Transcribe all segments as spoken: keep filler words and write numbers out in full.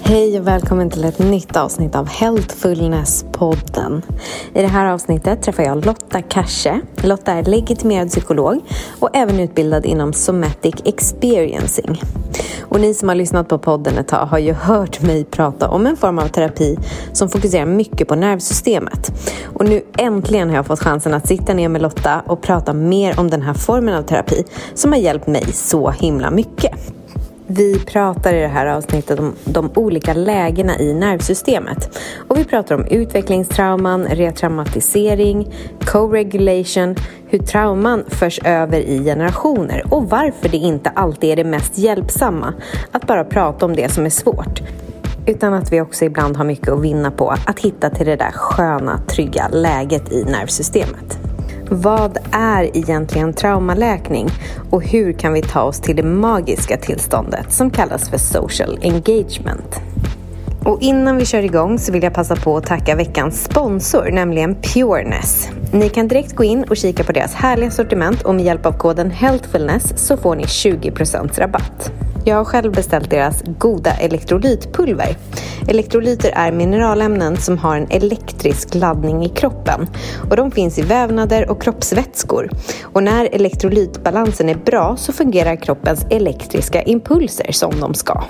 Hej och välkommen till ett nytt avsnitt av Healthfulness-podden. I det här avsnittet träffar jag Lotta Kasche. Lotta är legitimerad psykolog och även utbildad inom Somatic Experiencing. Och ni som har lyssnat på podden ett tag har ju hört mig prata om en form av terapi som fokuserar mycket på nervsystemet. Och nu äntligen har jag fått chansen att sitta ner med Lotta och prata mer om den här formen av terapi som har hjälpt mig så himla mycket. Vi pratar i det här avsnittet om de olika lägena i nervsystemet. Och vi pratar om utvecklingstrauman, retraumatisering, co-regulation, hur trauman förs över i generationer och varför det inte alltid är det mest hjälpsamma att bara prata om det som är svårt. Utan att vi också ibland har mycket att vinna på att hitta till det där sköna, trygga läget i nervsystemet. Vad är egentligen traumaläkning och hur kan vi ta oss till det magiska tillståndet som kallas för social engagement? Och innan vi kör igång så vill jag passa på att tacka veckans sponsor, nämligen Pureness. Ni kan direkt gå in och kika på deras härliga sortiment och med hjälp av koden Healthfulness så får ni tjugo procent rabatt. Jag har själv beställt deras goda elektrolytpulver. Elektrolyter är mineralämnen som har en elektrisk laddning i kroppen. Och de finns i vävnader och kroppsvätskor. Och när elektrolytbalansen är bra så fungerar kroppens elektriska impulser som de ska.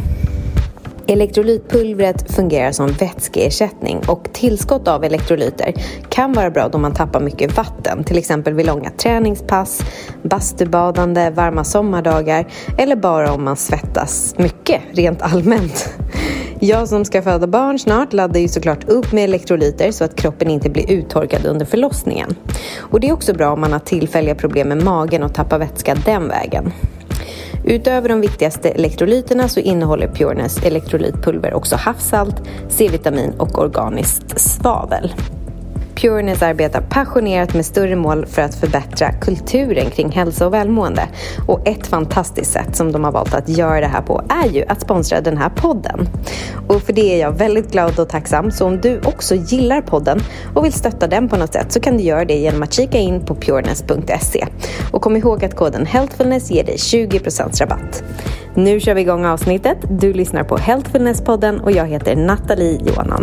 Elektrolytpulvret fungerar som vätskeersättning och tillskott av elektrolyter kan vara bra då man tappar mycket vatten, till exempel vid långa träningspass, bastubadande, varma sommardagar eller bara om man svettas mycket rent allmänt. Jag som ska föda barn snart laddar ju såklart upp med elektrolyter så att kroppen inte blir uttorkad under förlossningen. Och det är också bra om man har tillfälliga problem med magen och tappar vätska den vägen. Utöver de viktigaste elektrolyterna så innehåller Pureness elektrolytpulver också havssalt, C-vitamin och organiskt svavel. Pureness arbetar passionerat med större mål för att förbättra kulturen kring hälsa och välmående. Och ett fantastiskt sätt som de har valt att göra det här på är ju att sponsra den här podden. Och för det är jag väldigt glad och tacksam. Så om du också gillar podden och vill stötta den på något sätt så kan du göra det genom att kika in på pureness punkt se. Och kom ihåg att koden Healthfulness ger dig tjugo procent rabatt. Nu kör vi igång avsnittet. Du lyssnar på Healthfulness-podden och jag heter Nathalie Johanan.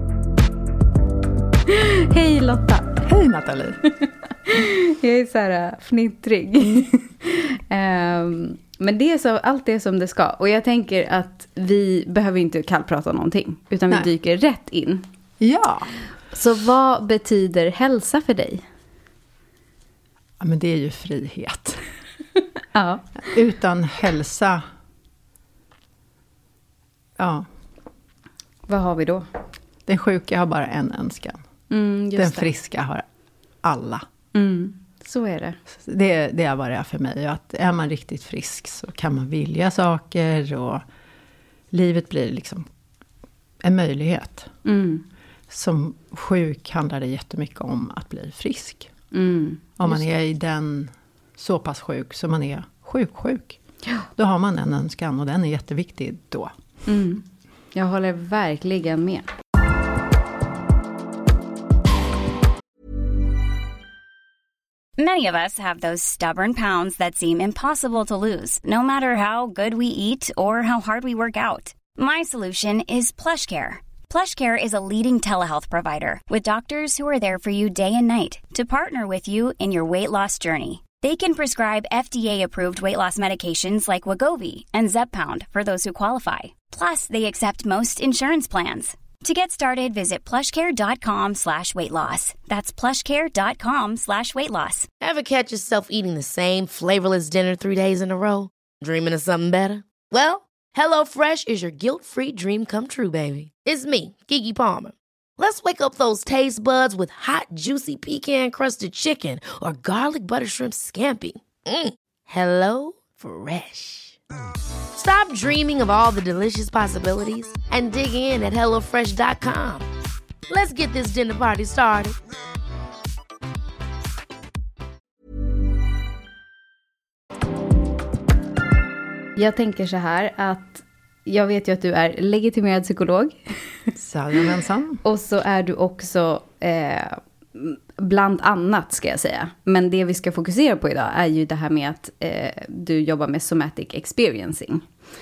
Hej Lotta. Hej Nathalie. Jag är så här fnittrig. um, men det är så, allt är som det ska. Och jag tänker att vi behöver inte kallprata någonting. Utan vi Nej. dyker rätt in. Ja. Så vad betyder hälsa för dig? Ja, men det är ju frihet. Ja. Utan hälsa. Ja. Vad har vi då? Den sjuka har bara en önskan. Mm, just Den det. friska har alla. Mm, så är det. det. Det är vad det är för mig. Att är man riktigt frisk så kan man vilja saker. Och livet blir liksom en möjlighet. Mm. Som sjuk handlar det jättemycket om att bli frisk. Mm, om man är i den så pass sjuk som man är sjuk-sjuk. Ja. Då har man en önskan och den är jätteviktig då. Mm. Jag håller verkligen med. Many of us have those stubborn pounds that seem impossible to lose, no matter how good we eat or how hard we work out. My solution is PlushCare. PlushCare is a leading telehealth provider with doctors who are there for you day and night to partner with you in your weight loss journey. They can prescribe F D A-approved weight loss medications like Wegovy and Zepbound for those who qualify. Plus, they accept most insurance plans. To get started, visit plushcare.com slash weight loss. That's plushcare.com slash weight loss. Ever catch yourself eating the same flavorless dinner three days in a row? Dreaming of something better? Well, HelloFresh is your guilt-free dream come true, baby. It's me, Keke Palmer. Let's wake up those taste buds with hot, juicy pecan-crusted chicken or garlic butter shrimp scampi. Mm. Hello Fresh. Stop dreaming of all the delicious possibilities and dig in at hello fresh dot com. Let's get this dinner party started. Jag tänker så här att jag vet ju att du är legitimerad psykolog. Jajamensan. Och så är du också eh, bland annat ska jag säga. Men det vi ska fokusera på idag är ju det här med att eh, du jobbar med Somatic Experiencing.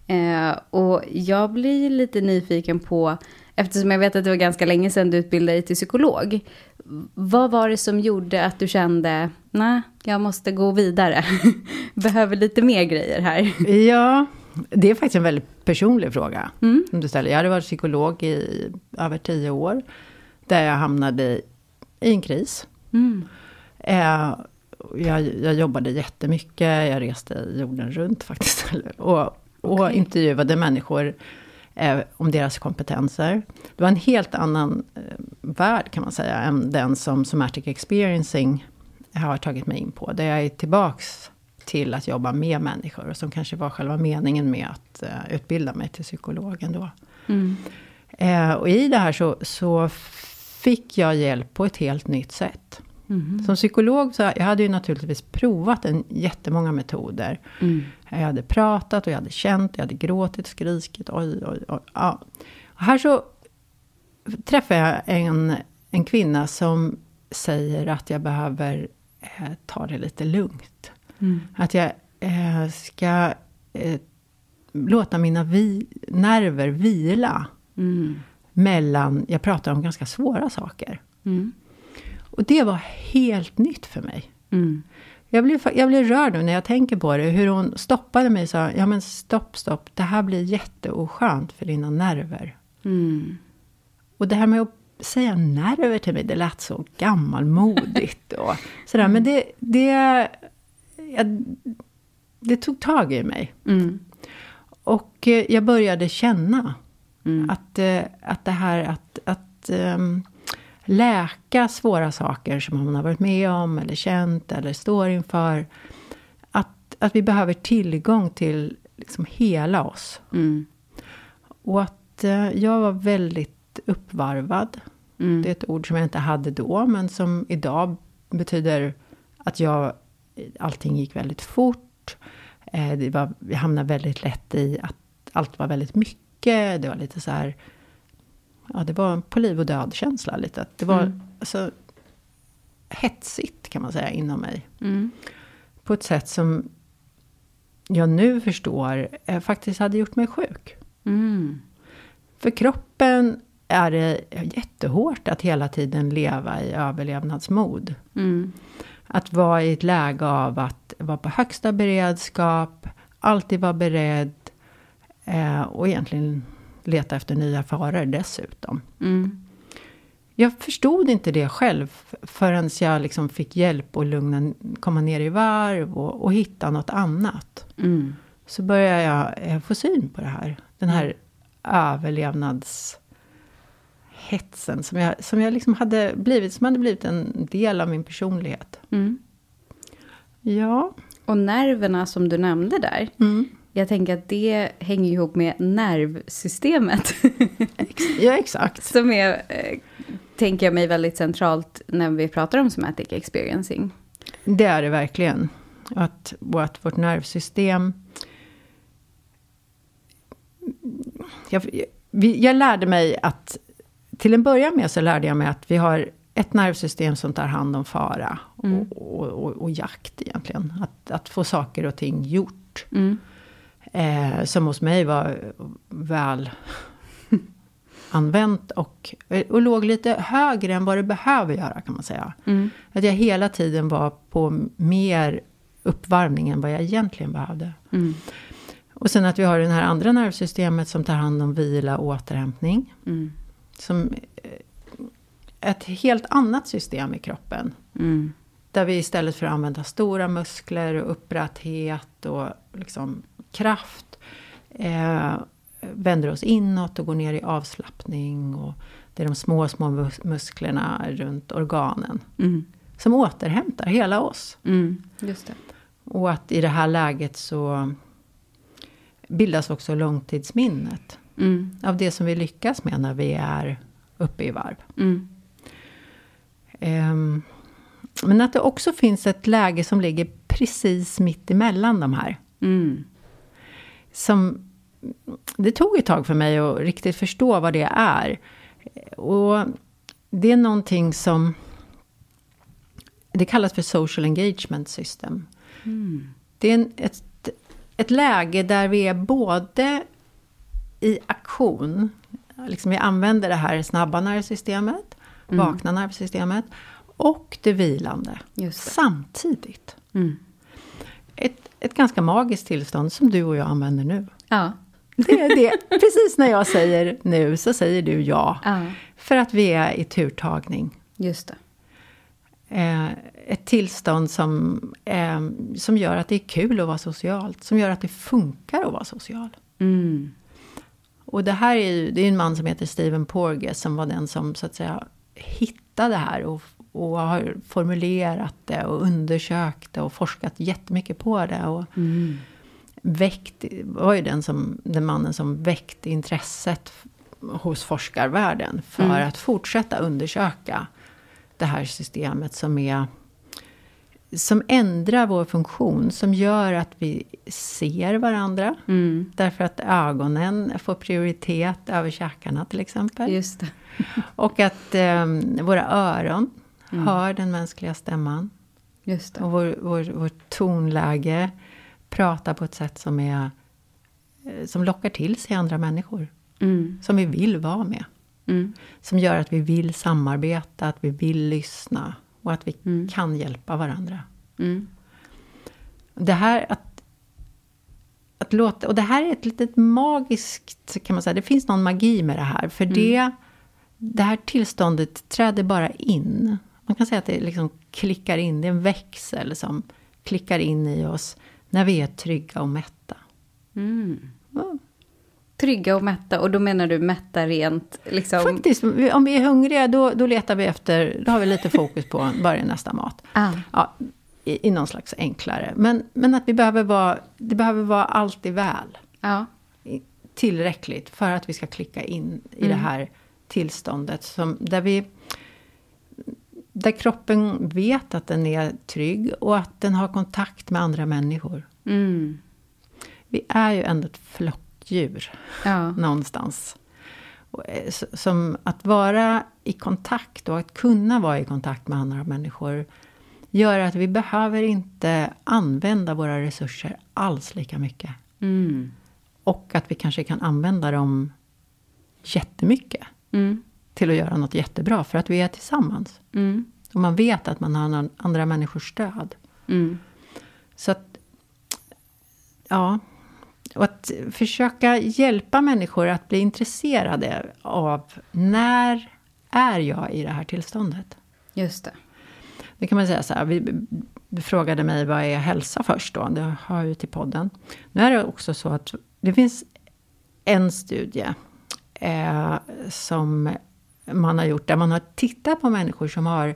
Eh, och jag blir lite nyfiken på, eftersom jag vet att det var ganska länge sedan du utbildade dig till psykolog. Vad var det som gjorde att du kände, nej, jag måste gå vidare. Behöver lite mer grejer här. Ja, det är faktiskt en väldigt personlig fråga. Mm. Som du ställer. Jag hade varit psykolog i över tio år. Där jag hamnade i, i en kris. Mm. Eh, jag, jag jobbade jättemycket. Jag reste jorden runt faktiskt. Och, och okay. intervjuade människor eh, om deras kompetenser. Det var en helt annan eh, värld kan man säga. Än den som Somatic Experiencing har tagit mig in på. Där jag är tillbaks till att jobba med människor. Och som kanske var själva meningen med att uh, utbilda mig till psykologen då. Mm. Uh, och i det här så, så fick jag hjälp på ett helt nytt sätt. Mm. Som psykolog så jag hade ju naturligtvis provat en jättemånga metoder. Mm. Jag hade pratat och jag hade känt, jag hade gråtit, skrikit. Oj, oj, oj. Ja. Och här så träffade jag en, en kvinna som säger att jag behöver eh, ta det lite lugnt. Mm. Att jag eh, ska eh, låta mina vi- nerver vila. Mm. Mellan, jag pratar om ganska svåra saker. Mm. Och det var helt nytt för mig. Mm. Jag blev, jag blev rörd nu när jag tänker på det. Hur hon stoppade mig och sa, ja men stopp, stopp. Det här blir jätteoskönt för dina nerver. Mm. Och det här med att säga nerver till mig, det lät så gammalmodigt. Och sådär. Mm. Men det, det, jag, det tog tag i mig. Mm. Och jag började känna mm. att, att det här att, att um, läka svåra saker som man har varit med om eller känt eller står inför. Att, att vi behöver tillgång till liksom hela oss. Mm. Och att uh, jag var väldigt uppvarvad. Mm. Det är ett ord som jag inte hade då, men som idag betyder att jag, allting gick väldigt fort. Eh, det var, jag hamnade väldigt lätt i att allt var väldigt mycket. Det var lite så här, ja, det var på liv och död känsla lite. Det var mm. alltså, hetsigt kan man säga inom mig. Mm. På ett sätt som jag nu förstår eh, faktiskt hade gjort mig sjuk. Mm. För kroppen är det jättehårt att hela tiden leva i överlevnadsmod. Mm. Att vara i ett läge av att vara på högsta beredskap, alltid vara beredd eh, och egentligen leta efter nya faror dessutom. Mm. Jag förstod inte det själv förrän jag liksom fick hjälp att lugna, komma ner i varv och, och hitta något annat. Mm. Så började jag eh, få syn på det här. Den här överlevnads hetsen som jag, som jag liksom hade blivit, som hade blivit en del av min personlighet. Mm. Ja. Och nerverna som du nämnde där. Mm. Jag tänker att det hänger ihop med nervsystemet. Ja, exakt. Som är, eh, tänker jag mig, väldigt centralt när vi pratar om somatic experiencing. Det är det verkligen. Att, att vårt nervsystem... Jag, vi, jag lärde mig att... Till en början med så lärde jag mig att vi har ett nervsystem som tar hand om fara och, mm. och, och, och jakt egentligen. Att, att få saker och ting gjort. Mm. Eh, som hos mig var väl använt och, och låg lite högre än vad det behöver göra kan man säga. Mm. Att jag hela tiden var på mer uppvarvning än vad jag egentligen behövde. Mm. Och sen att vi har det här andra nervsystemet som tar hand om vila och återhämtning. Mm. Som ett helt annat system i kroppen. Mm. Där vi istället för att använda stora muskler och upprätthet och liksom kraft eh, vänder oss inåt och går ner i avslappning. Och det är de små, små mus- musklerna runt organen. Mm. Som återhämtar hela oss. Mm. Just det. Och att i det här läget så bildas också långtidsminnet. Mm. Av det som vi lyckas med när vi är uppe i varv. Mm. Um, men att det också finns ett läge som ligger precis mitt emellan de här. Mm. Som, det tog ett tag för mig att riktigt förstå vad det är. Och det är någonting som... Det kallas för social engagement system. Mm. Det är en, ett, ett läge där vi är både i aktion, liksom vi använder det här snabba nervsystemet, mm. vakna nervsystemet och det vilande Just det. samtidigt. Mm. Ett, ett ganska magiskt tillstånd som du och jag använder nu. Ja. Det är det. Precis när jag säger nu så säger du ja. Ja. För att vi är i turtagning. Just det. Eh, ett tillstånd som, eh, som gör att det är kul att vara socialt. Som gör att det funkar att vara social. Mm. Och det här är ju, det är en man som heter Stephen Porges som var den som så att säga hittade det här och, och har formulerat det och undersökt det och forskat jättemycket på det. Och Mm. väckt, var ju den, som, den mannen som väckte intresset hos forskarvärlden för Mm. att fortsätta undersöka det här systemet som är som ändrar vår funktion, som gör att vi ser varandra. Mm. Därför att ögonen får prioritet över käkarna till exempel. Just det. Och att eh, våra öron Mm. hör den mänskliga stämman. Just det. Och vår, vår, vår tonläge pratar på ett sätt som är eh, som lockar till sig andra människor. Mm. Som vi vill vara med. Mm. Som gör att vi vill samarbeta, att vi vill lyssna. Och att vi Mm. kan hjälpa varandra. Mm. Det här att, att låta, och det här är ett litet magiskt, kan man säga. Det finns någon magi med det här. För Mm. det, det här tillståndet träder bara in. Man kan säga att det liksom klickar in. Det är en växel som klickar in i oss. När vi är trygga och mätta. Mm. Ja. Trygga och mätta. Och då menar du mätta rent liksom... Faktiskt, om vi är hungriga då, då letar vi efter, då har vi lite fokus på varje nästa mat. Ah. Ja, i, i någon slags enklare. Men, men att vi behöver vara, det behöver vara alltid väl. Ja. Tillräckligt för att vi ska klicka in i Mm. det här tillståndet. Som, där, vi, där kroppen vet att den är trygg och att den har kontakt med andra människor. Mm. Vi är ju ändå ett flockdjur Ja. någonstans. Och, eh, som att vara i kontakt och att kunna vara i kontakt med andra människor gör att vi behöver inte använda våra resurser alls lika mycket. Mm. Och att vi kanske kan använda dem jättemycket Mm. till att göra något jättebra för att vi är tillsammans. Mm. Och man vet att man har någon- andra människors stöd. Mm. Så att, ja, och att försöka hjälpa människor att bli intresserade av när är jag i det här tillståndet. Just det. Det kan man säga så här, vi, du frågade mig vad är hälsa först då, det har jag ju till podden. Nu är det också så att det finns en studie eh, som man har gjort där man har tittat på människor som har,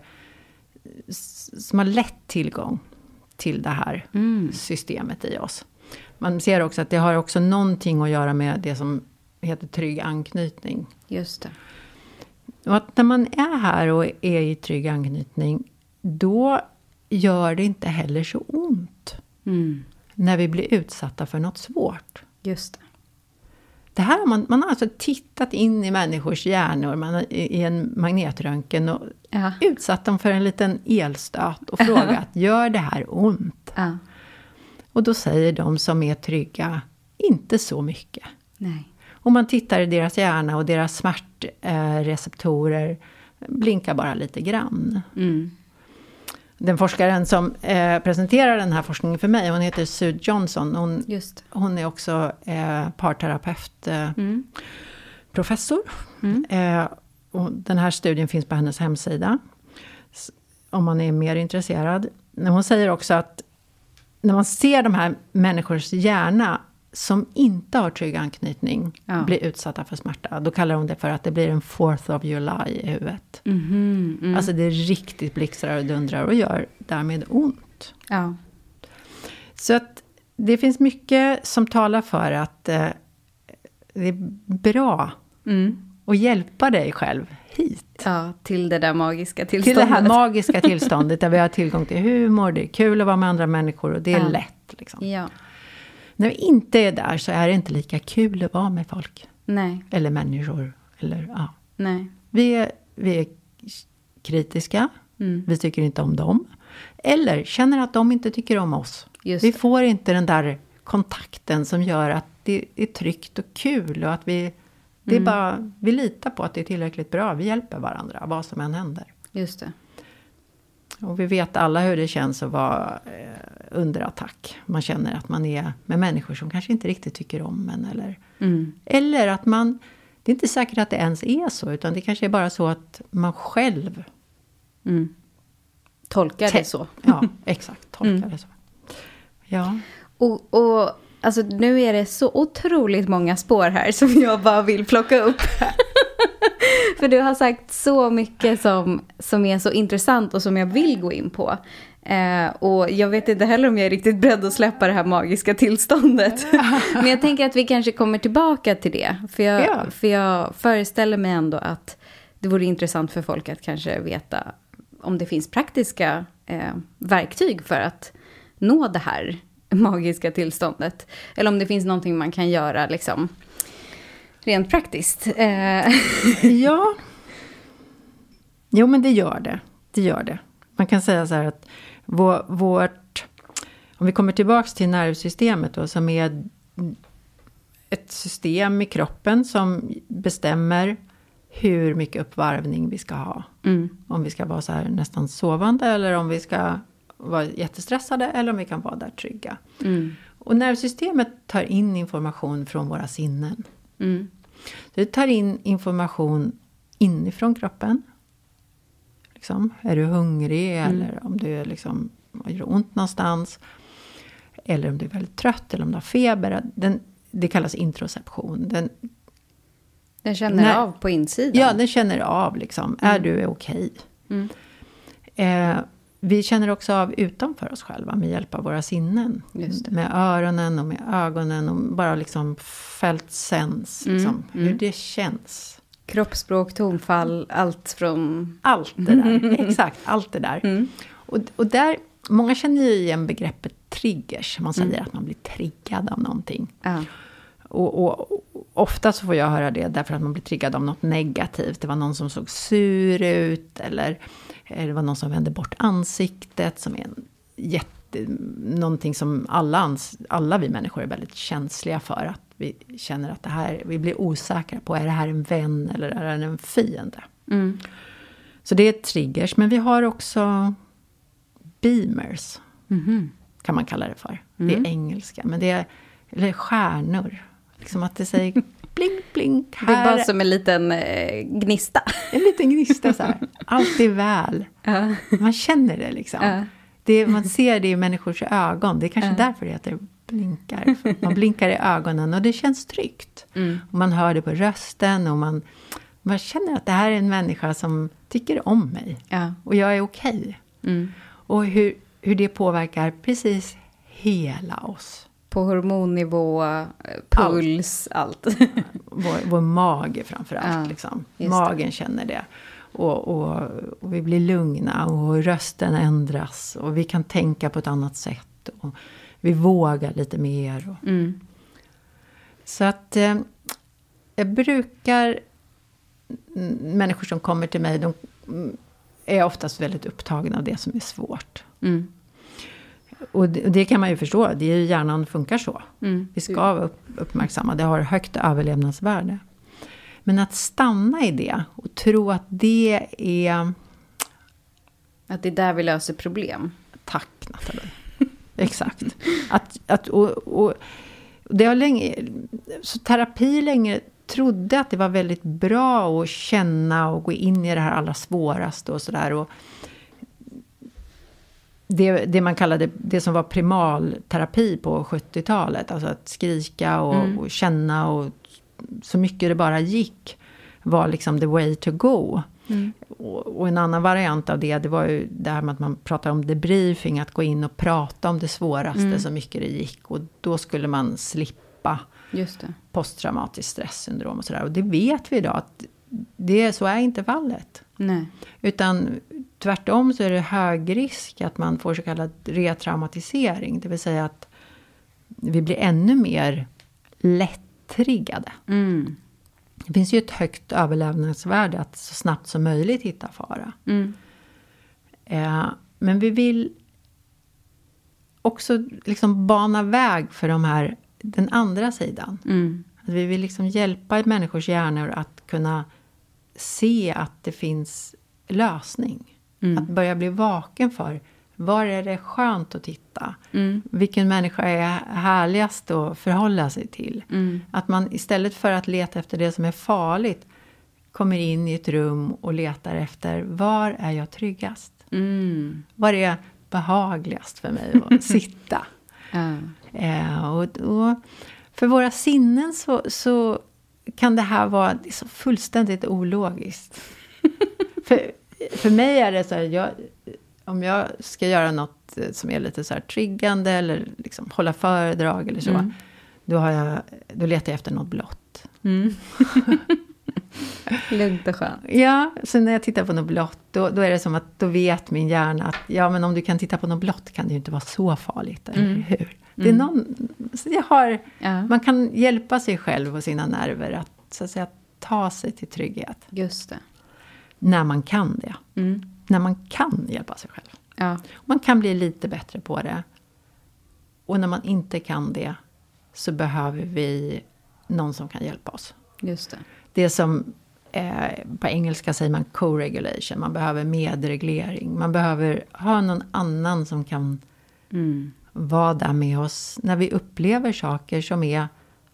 som har lätt tillgång till det här Mm. systemet i oss. Man ser också att det har också någonting att göra med det som heter trygg anknytning. Just det. Och att när man är här och är i trygg anknytning, då gör det inte heller så ont Mm. när vi blir utsatta för något svårt. Just det. Det här har man, man har alltså tittat in i människors hjärnor man har, i, i en magnetröntgen och Ja. utsatt dem för en liten elstöt och frågat, gör det här ont? Ja. Och då säger de som är trygga, inte så mycket. Nej. Och man tittar i deras hjärna och deras smärtreceptorer blinkar bara lite grann. Mm. Den forskaren som eh, presenterar den här forskningen för mig, hon heter Sue Johnson. Hon, Just. hon är också eh, parterapeut, eh, Mm. professor. Mm. Eh, och den här studien finns på hennes hemsida. S- om man är mer intresserad. Men hon säger också att när man ser de här människors hjärna som inte har trygg anknytning Ja. blir utsatta för smärta. Då kallar hon det för att det blir en fourth of July i huvudet. Mhm. Mm. Alltså det är riktigt blixtrar och dundrar och gör därmed ont. Ja. Så att det finns mycket som talar för att eh, det är bra Mm. att hjälpa dig själv hit. Ja, till det där magiska Till tillståndet. det här magiska tillståndet där vi har tillgång till humor, det är kul att vara med andra människor och det är Ja. lätt. Liksom. Ja. När vi inte är där så är det inte lika kul att vara med folk. Nej. Eller människor. Eller, ja. Nej. vi, är, vi är kritiska. Mm. Vi tycker inte om dem. Eller känner att de inte tycker om oss. Just Vi det. får inte den där kontakten som gör att det är tryggt och kul. Och att vi, det är Mm. bara, vi litar på att det är tillräckligt bra. Vi hjälper varandra, vad som än händer. Just det. Och vi vet alla hur det känns att vara eh, under attack. Man känner att man är med människor som kanske inte riktigt tycker om en. Eller, Mm. eller att man, det är inte säkert att det ens är så. Utan det kanske är bara så att man själv... Mm. Tolkar det så. Ja, exakt. Tolkar Mm. det så. Ja. Och, och alltså, nu är det så otroligt många spår här som jag bara vill plocka upp. För du har sagt så mycket som, som är så intressant och som jag vill gå in på. Eh, och jag vet inte heller om jag är riktigt beredd att släppa det här magiska tillståndet. Men jag tänker att vi kanske kommer tillbaka till det. För jag, Ja. för jag föreställer mig ändå att det vore intressant för folk att kanske veta om det finns praktiska eh, verktyg för att nå det här magiska tillståndet. Eller om det finns någonting man kan göra liksom rent praktiskt. Eh. Ja. Jo, men det gör det. Det gör det. Man kan säga så här att vår, vårt... Om vi kommer tillbaka till nervsystemet då, som är ett system i kroppen som bestämmer hur mycket uppvarvning vi ska ha. Mm. Om vi ska vara så här nästan sovande eller om vi ska vara jättestressade eller om vi kan vara där trygga. Mm. Och nervsystemet tar in information från våra sinnen. Mm. Det tar in information inifrån kroppen. Liksom, är du hungrig Mm. eller om du är liksom, gör ont någonstans. Eller om du är väldigt trött eller om du har feber. Den, det kallas introception. Den, Den känner när, av på insidan. Ja, den känner av liksom. Mm. Är du okej? Mm. Eh, vi känner också av utanför oss själva med hjälp av våra sinnen. Just det. Med öronen och med ögonen och bara liksom felt sens. Mm, Liksom, mm. hur det känns. Kroppsspråk, tonfall, allt från... Allt det där, exakt, allt det där. Mm. Och, och där, många känner ju igen begreppet triggers. Man säger Mm. att man blir triggad av någonting. Ja. Och, och, och ofta så får jag höra det därför att man blir triggad av något negativt. Det var någon som såg sur ut eller, eller det var någon som vände bort ansiktet. Som är en jätte, någonting som alla, ans, alla vi människor är väldigt känsliga för. Att vi känner att det här, vi blir osäkra på, är det här en vän eller är det en fiende? Mm. Så det är triggers, men vi har också beamers, Mhm. kan man kalla det för. Mm. Det är engelska, men det är eller stjärnor. Liksom att det säger blink, blink. Det är Här bara som en liten eh, gnista. en liten gnista så här. Allt är väl. Ja. Man känner det liksom. Ja. Det, man ser det i människors ögon. Det är kanske Ja. därför det heter blinkar. Man blinkar i ögonen och det känns tryggt. Mm. Och man hör det på rösten och man, man känner att det här är en människa som tycker om mig. Ja. Och jag är okej. Mm. Och hur, hur det påverkar precis hela oss. På hormonnivå, eh, puls, allt. Vår, vår mage framförallt. Ja, Liksom. just Magen känner det. Och, och, och vi blir lugna och rösten ändras. Och vi kan tänka på ett annat sätt. Och vi vågar lite mer. Och, Mm. så att eh, jag brukar... m- Människor som kommer till mig, de mm, är oftast väldigt upptagna av det som är svårt. Mm. Och det, och det kan man ju förstå. Det är ju, hjärnan funkar så. Mm. Vi ska vara upp, uppmärksamma. Det har högt överlevnadsvärde. Men att stanna i det och tro att det är... Att det är där vi löser problem. Tack, Nathalie. Exakt. Att, att, och, och, det har länge, så terapi länge trodde att det var väldigt bra att känna och gå in i det här allra svåraste och sådär. Och det, det man kallade, det som var primalterapi på sjuttiotalet. Alltså att skrika och, Mm. och känna och så mycket det bara gick var liksom the way to go. Mm. Och, och en annan variant av det, det var ju det här med att man pratar om debriefing, att gå in och prata om det svåraste Mm. så mycket det gick. Och då skulle man slippa Just det. posttraumatiskt stresssyndrom och sådär. Och det vet vi idag att det, så är inte fallet. Nej. Utan tvärtom så är det hög risk att man får så kallad retraumatisering. Det vill säga att vi blir ännu mer lättriggade. Mm. Det finns ju ett högt överlevnadsvärde att så snabbt som möjligt hitta fara. Mm. Eh, men vi vill också liksom bana väg för de här, den andra sidan. Mm. Att vi vill liksom hjälpa människors hjärnor att kunna se att det finns lösning. Mm. Att börja bli vaken för, var är det skönt att titta? Mm. Vilken människa är härligast att förhålla sig till? Mm. Att man istället för att leta efter det som är farligt kommer in i ett rum och letar efter, var är jag tryggast? Mm. Var är behagligast för mig att sitta? Mm. Eh, och, och för våra sinnen så, så kan det här vara det är så fullständigt ologiskt. för, för mig är det så här, jag, om jag ska göra något som är lite så här triggande eller liksom hålla föredrag eller så, mm. då, har jag, då letar jag efter något blått. Mm. Lugnt och skönt. Ja, så när jag tittar på något blått, då, då är det som att då vet min hjärna att ja, men om du kan titta på något blått kan det ju inte vara så farligt, eller mm. hur? Det är någon, så jag har, ja. Man kan hjälpa sig själv och sina nerver att, så att säga, ta sig till trygghet. Just det. När man kan det. Mm. När man kan hjälpa sig själv. Ja. Man kan bli lite bättre på det. Och när man inte kan det så behöver vi någon som kan hjälpa oss. Just det. Det som eh, på engelska säger man co-regulation. Man behöver medreglering. Man behöver ha någon annan som kan mm. vara där med oss när vi upplever saker som är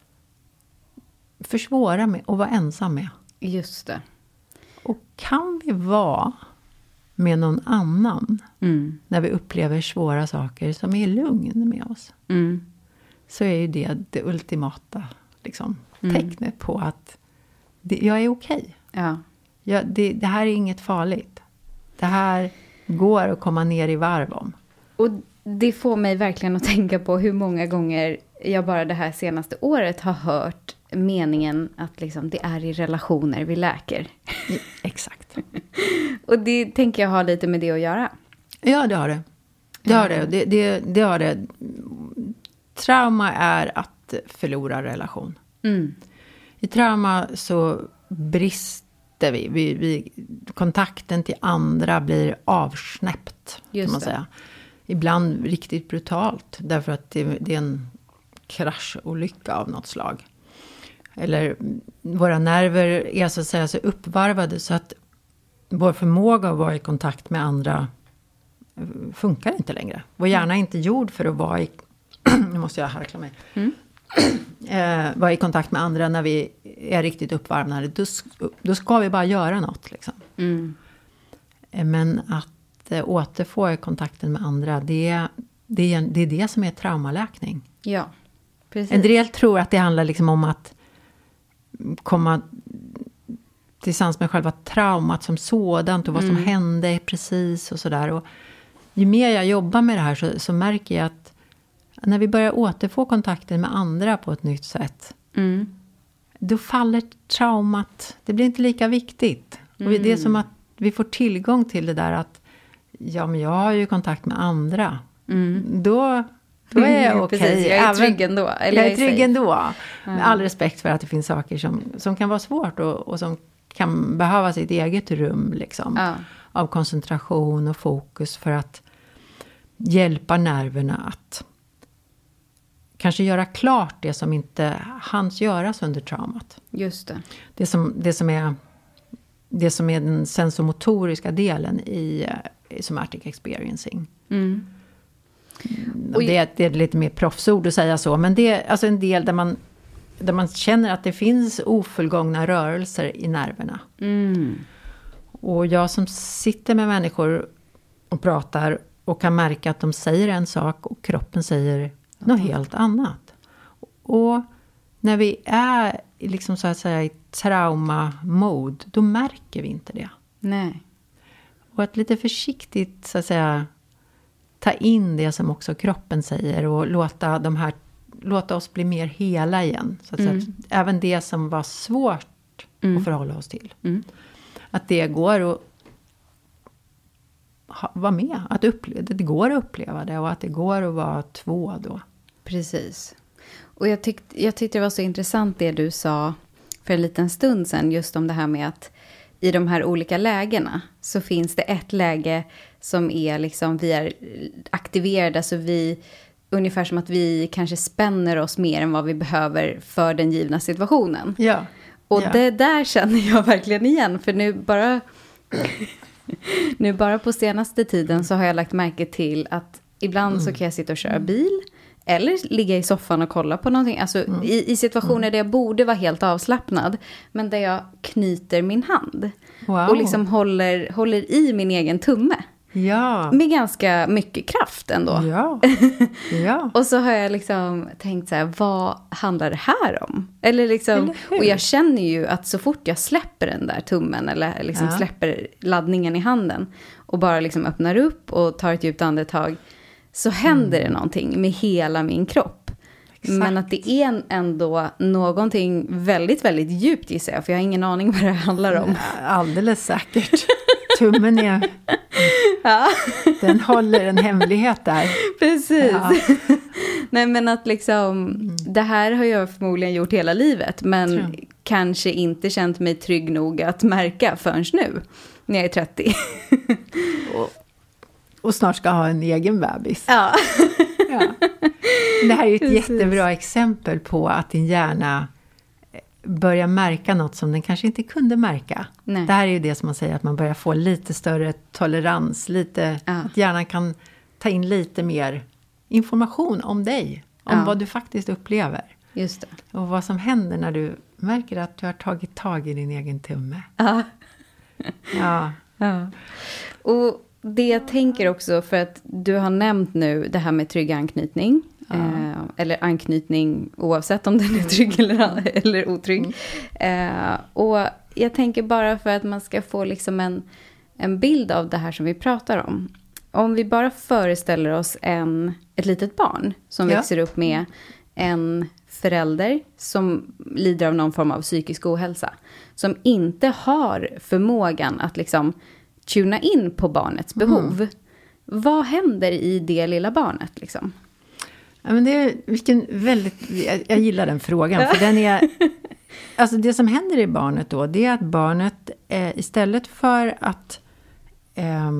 för svåra med att vara ensam med. Just det. Och kan vi vara med någon annan mm. när vi upplever svåra saker som är lugn med oss. Mm. Så är ju det det ultimata liksom, mm. tecknet på att det, jag är okej. Ja. Jag, det, det här är inget farligt. Det här går att komma ner i varv om. Och det får mig verkligen att tänka på hur många gånger jag bara det här senaste året har hört meningen att liksom, det är i relationer vi läker. Ja, exakt. Och det tänker jag ha lite med det att göra. Ja, det har det. Det har det. Det, det, det, har det. Trauma är att förlora relation. Mm. I trauma så brister vi. vi, vi kontakten till andra blir avsnäppt. Just kan man det. säga. Ibland riktigt brutalt. Därför att det, det är en krascholycka av något slag. Eller våra nerver är så att säga så uppvarvade så att vår förmåga att vara i kontakt med andra funkar inte längre. Vår hjärna är inte gjord för att vara i, nu måste jag harkla mig, mm. eh, vara i kontakt med andra när vi är riktigt uppvarvade. Då, då ska vi bara göra något liksom. Mm. Men att eh, återfå kontakten med andra, det, det, är, det är det som är traumaläkning. Ja, precis. En del tror att det handlar liksom om att komma tillsammans med själva traumat som sådant och vad som mm. hände precis och sådär. Och ju mer jag jobbar med det här så, så märker jag att när vi börjar återfå kontakten med andra på ett nytt sätt mm. då faller traumat, det blir inte lika viktigt. Mm. Och det är som att vi får tillgång till det där att ja, men jag har ju kontakt med andra. Mm. Då Då är jag okej. Okay. Jag är trygg ändå. Eller jag är trygg ändå. Med all respekt för att det finns saker som, som kan vara svårt. Och, och som kan behöva sitt eget rum. Liksom, ja. Av koncentration och fokus. För att hjälpa nerverna att kanske göra klart det som inte hanns göras under traumat. Just det. Det som, det som, är, det som är den sensomotoriska delen i, i somatic experiencing. Mm. Och det, är, det är lite mer proffsord att säga så. Men det är alltså en del där man, där man känner att det finns ofullgångna rörelser i nerverna. Mm. Och jag som sitter med människor och pratar och kan märka att de säger en sak och kroppen säger något helt annat. Och när vi är liksom så att säga i trauma-mode, då märker vi inte det. Nej. Och att lite försiktigt så att säga ta in det som också kroppen säger och låta de här låta oss bli mer hela igen så att mm. säga, även det som var svårt mm. att förhålla oss till. Mm. Att det går att ha, vara med, att uppleva, det går att uppleva det och att det går att vara två då. Precis. Och jag tyckte jag tyckte det var så intressant det du sa för en liten stund sedan just om det här med att i de här olika lägena så finns det ett läge som är liksom, vi är aktiverade, så vi, ungefär som att vi kanske spänner oss mer än vad vi behöver för den givna situationen. Ja. Och ja. det där känner jag verkligen igen, för nu bara, nu bara på senaste tiden så har jag lagt märke till att ibland mm. så kan jag sitta och köra bil, eller ligga i soffan och kolla på någonting. Alltså mm. i, i situationer mm. där jag borde vara helt avslappnad. Men där jag knyter min hand. Wow. Och liksom håller, håller i min egen tumme. Ja. Med ganska mycket kraft ändå. Ja. Ja. Och så har jag liksom tänkt så här, vad handlar det här om? Eller liksom, eller och jag känner ju att så fort jag släpper den där tummen. Eller liksom ja. släpper laddningen i handen. Och bara liksom öppnar upp och tar ett djupt andetag. Så händer mm. det någonting med hela min kropp. Exakt. Men att det är ändå någonting väldigt, väldigt djupt, gissar jag. För jag har ingen aning vad det handlar om. Ja, alldeles säkert. Tummen är... Ja. Den håller en hemlighet där. Precis. Ja. Nej, men att liksom... Mm. Det här har jag förmodligen gjort hela livet. Men True. kanske inte känt mig trygg nog att märka förrän nu. När jag är trettio. Och, och snart ska ha en egen bebis. Ja. Ja. Det här är ett Precis. jättebra exempel på att din hjärna börjar märka något som den kanske inte kunde märka. Nej. Det här är ju det som man säger, att man börjar få lite större tolerans. Lite, ja. Att hjärnan kan ta in lite mer information om dig. Om ja. vad du faktiskt upplever. Just det. Och vad som händer när du märker att du har tagit tag i din egen tumme. Ja. Ja. Ja. Och det jag tänker också, för att du har nämnt nu det här med trygg anknytning. Ja. Eh, eller anknytning oavsett om den är trygg eller, eller otrygg. Mm. Eh, och jag tänker bara för att man ska få liksom en, en bild av det här som vi pratar om. Om vi bara föreställer oss en, ett litet barn som ja. växer upp med en förälder som lider av någon form av psykisk ohälsa. Som inte har förmågan att liksom tuna in på barnets behov. Mm. Vad händer i det lilla barnet liksom? Ja, men det är vilken väldigt, jag, jag gillar den frågan, för den är, alltså det som händer i barnet då, det är att barnet eh, istället för att eh,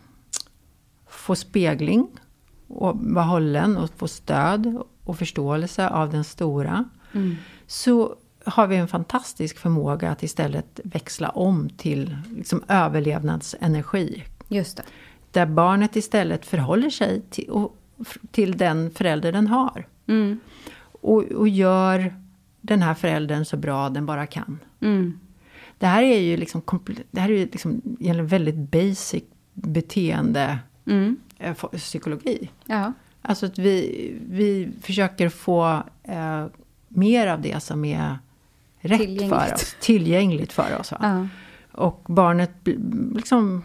få spegling och vara hållen och få stöd och förståelse av den stora, mm. så har vi en fantastisk förmåga att istället växla om till liksom överlevnadsenergi. Just det. Där barnet istället förhåller sig till, och, till den förälder den har. Mm. Och, och gör den här föräldern så bra den bara kan. Mm. Det här är ju liksom, det här är ju liksom en väldigt basic beteende mm. psykologi. Ja. Alltså att vi, vi försöker få eh, mer av det som är rätt för oss. Tillgängligt för oss. Va? Ja. Och barnet liksom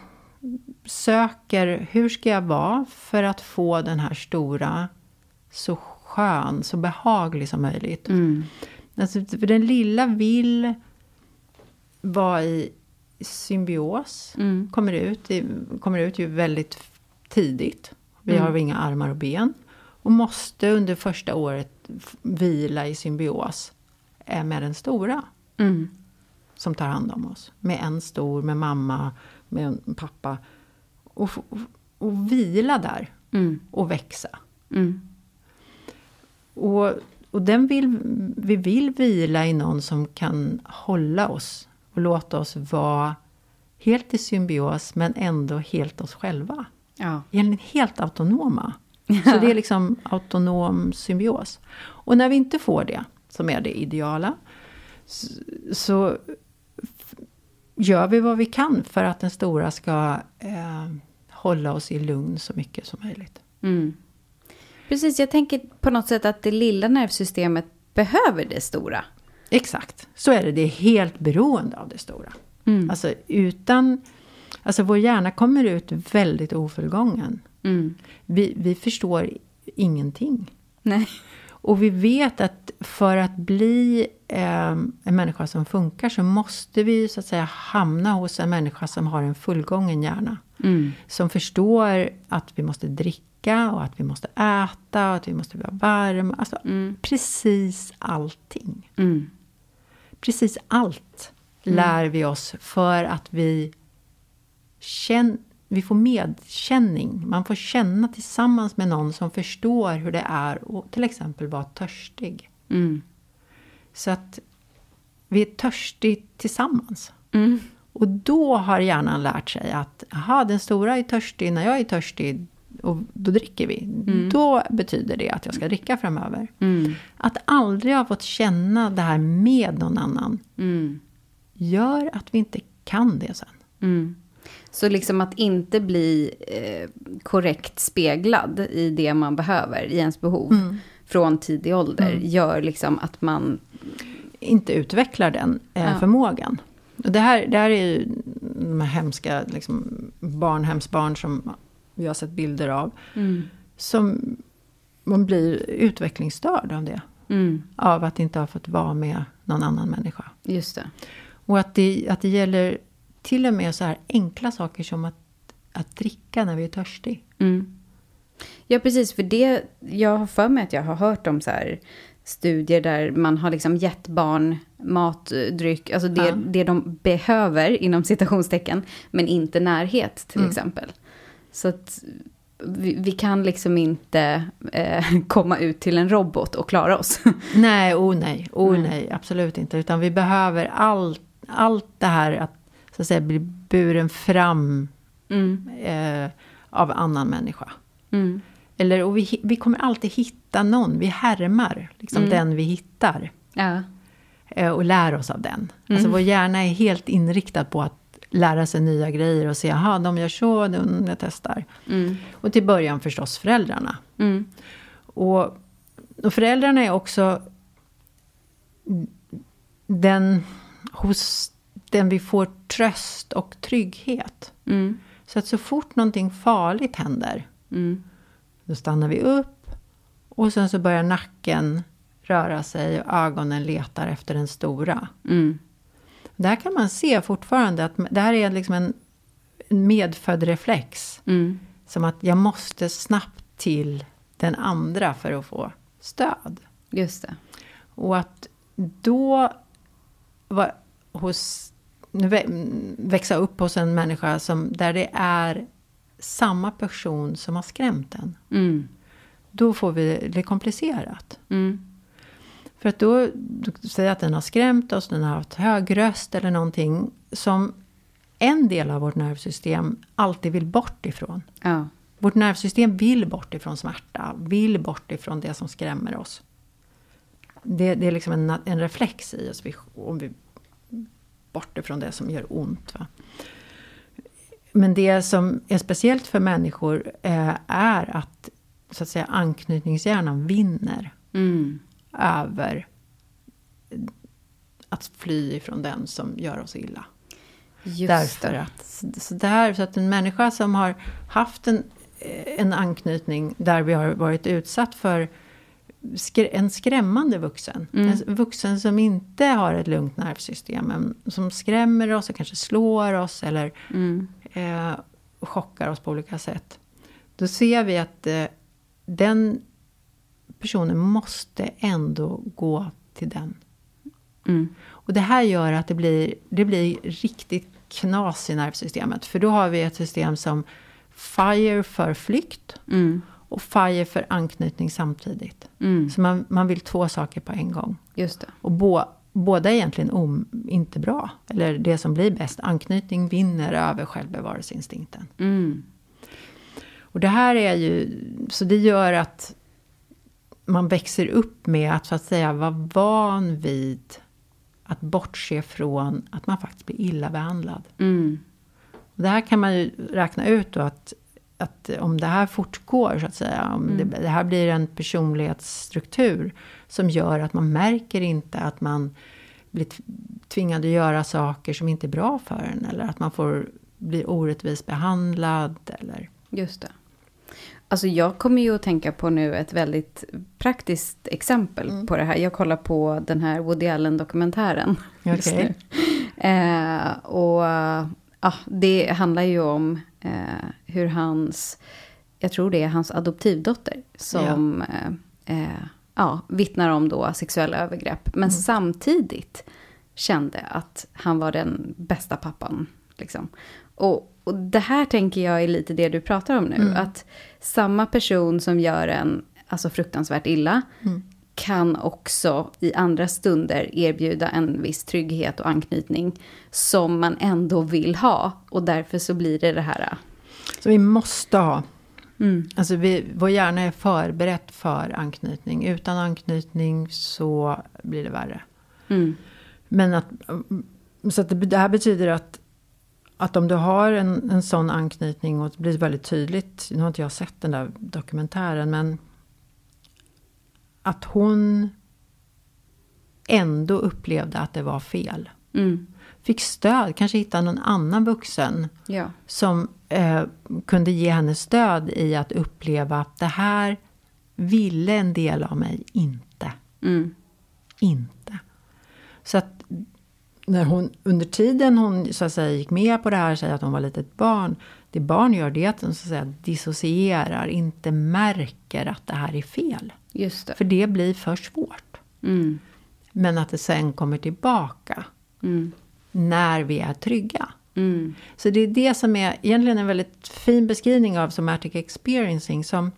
söker, hur ska jag vara för att få den här stora, så skön, så behaglig som möjligt. Mm. Alltså, för den lilla vill vara i symbios. Mm. Kommer ut, kommer ut ju väldigt tidigt. Vi mm. har inga armar och ben. Och måste under första året vila i symbios med den stora. Mm. Som tar hand om oss. Med en stor, med mamma, med en pappa. Och, och, och vila där. Mm. Och växa. Mm. Och, och den vill, vi vill vila i någon som kan hålla oss. Och låta oss vara helt i symbios, men ändå helt oss själva. Ja. Egentligen helt autonoma. Så det är liksom autonom symbios. Och när vi inte får det, som är det ideala, så, så f- gör vi vad vi kan för att den stora ska eh, hålla oss i lugn så mycket som möjligt. Mm. Precis, jag tänker på något sätt att det lilla nervsystemet behöver det stora. Exakt, så är det. Det är helt beroende av det stora. Mm. Alltså utan... Alltså vår hjärna kommer ut väldigt ofullgången. Mm. Vi, vi förstår ingenting. Nej. Och vi vet att för att bli eh, en människa som funkar, så måste vi så att säga hamna hos en människa som har en fullgången hjärna. Mm. Som förstår att vi måste dricka och att vi måste äta och att vi måste vara varma. Alltså mm. precis allting. Mm. Precis allt mm. lär vi oss för att vi, känn, vi får medkänning. Man får känna tillsammans med någon som förstår hur det är och till exempel vara törstig. Mm. Så att vi är törstiga tillsammans. Mm. Och då har hjärnan lärt sig att aha, den stora är törstig, när jag är törstig och då dricker vi. Mm. Då betyder det att jag ska dricka framöver. Mm. Att aldrig ha fått känna det här med någon annan mm. gör att vi inte kan det sen. Mm. Så liksom att inte bli eh, korrekt speglad i det man behöver, i ens behov mm. från tidig ålder, mm. gör liksom att man inte utvecklar den eh, ja. förmågan. Och det här, det här är ju de här hemska liksom, barnhemsbarn som vi har sett bilder av. Mm. Som man blir utvecklingsstörd av det. Mm. Av att inte ha fått vara med någon annan människa. Just det. Och att det, att det gäller till och med så här enkla saker som att, att dricka när vi är törstig. Mm. Ja, precis. För det, jag har för mig att jag har hört om så här studier där man har liksom gett barn matdryck, alltså det, ja. det de behöver inom citationstecken, men inte närhet till mm. exempel. Så att vi, vi kan liksom inte eh, komma ut till en robot och klara oss. Nej, oh nej, oh nej. nej, absolut inte. Utan vi behöver allt, allt det här att, så att säga, bli buren fram mm. eh, av annan människa. Mm. Eller, och vi, vi kommer alltid hitta någon, vi härmar liksom mm. den vi hittar. Ja. Eh, och lär oss av den. Mm. Alltså vår hjärna är helt inriktad på att lära sig nya grejer och se, jaha, de gör så, de, jag testar. Mm. Och till början förstås föräldrarna. Mm. Och, och föräldrarna är också den, hos den vi får tröst och trygghet. Mm. Så att så fort någonting farligt händer, mm. då stannar vi upp och sen så börjar nacken röra sig och ögonen letar efter den stora. Mm. Där kan man se fortfarande att det här är liksom en medfödd reflex. Mm. Som att jag måste snabbt till den andra för att få stöd. Just det. Och att då var hos, växa upp hos en människa som, där det är samma person som har skrämt en. Mm. Då får vi det komplicerat. Mm. För att då, då säger att den har skrämt oss, den har haft hög röst eller någonting som en del av vårt nervsystem alltid vill bort ifrån. Ja. Vårt nervsystem vill bort ifrån smärta, vill bort ifrån det som skrämmer oss. Det, det är liksom en, en reflex i oss, om vi bort ifrån det som gör ont. Va? Men det som är speciellt för människor eh, är att, så att säga, anknytningshjärnan vinner. Mm. Över att fly ifrån den som gör oss illa. Just Därför det. att, så, där, så att en människa som har haft en, en anknytning där vi har varit utsatt för skrä, en skrämmande vuxen. Mm. En vuxen som inte har ett lugnt nervsystem. Men som skrämmer oss och kanske slår oss eller mm. eh, chockar oss på olika sätt. Då ser vi att eh, den personen måste ändå gå till den. Mm. Och det här gör att det blir, det blir riktigt knas i nervsystemet. För då har vi ett system som fire för flykt Mm. och fire för anknytning samtidigt. Mm. Så man, man vill två saker på en gång. Just det. Och bo, båda är egentligen om, inte bra. Eller det som blir bäst. Anknytning vinner över självbevarelseinstinkten. Mm. Och det här är ju, så det gör att man växer upp med att, så att säga, vara van vid att bortse från att man faktiskt blir illa behandlad. Mm. Och det här kan man ju räkna ut då att, att om det här fortgår, så att säga, om mm. det, det här blir en personlighetsstruktur som gör att man märker inte att man blir tvingad att göra saker som inte är bra för en, eller att man får bli orättvis behandlad eller... Just det. Alltså jag kommer ju att tänka på nu ett väldigt praktiskt exempel mm. på det här. Jag kollar på den här Woody Allen-dokumentären okay. just nu. Eh, och ja, det handlar ju om eh, hur hans, jag tror det är hans adoptivdotter som ja. Eh, eh, ja, vittnar om då sexuella övergrepp. Men mm. samtidigt kände att han var den bästa pappan. Liksom. Och, och det här tänker jag är lite det du pratar om nu. Mm. Att samma person som gör en alltså fruktansvärt illa mm. kan också i andra stunder erbjuda en viss trygghet och anknytning som man ändå vill ha. Och därför så blir det det här. Så vi måste ha. Mm. Alltså vi, vår hjärna är förberett för anknytning. Utan anknytning så blir det värre. Mm. Men att, så att det, det här betyder att, att om du har en, en sån anknytning och det blir väldigt tydligt. Nu har inte jag sett den där dokumentären, men att hon ändå upplevde att det var fel. Mm. Fick stöd, kanske hitta någon annan vuxen ja. som eh, kunde ge henne stöd i att uppleva att det här ville en del av mig inte. Mm. Inte. Så att när hon under tiden hon så att säga gick med på det här, säger att hon var litet barn, det barn gör det att hon så att säga dissocierar, inte märker att det här är fel. Just det. För det blir för svårt. Mm. Men att det sen kommer tillbaka mm. när vi är trygga. Mm. Så det är det som är egentligen en väldigt fin beskrivning av somatic experiencing, som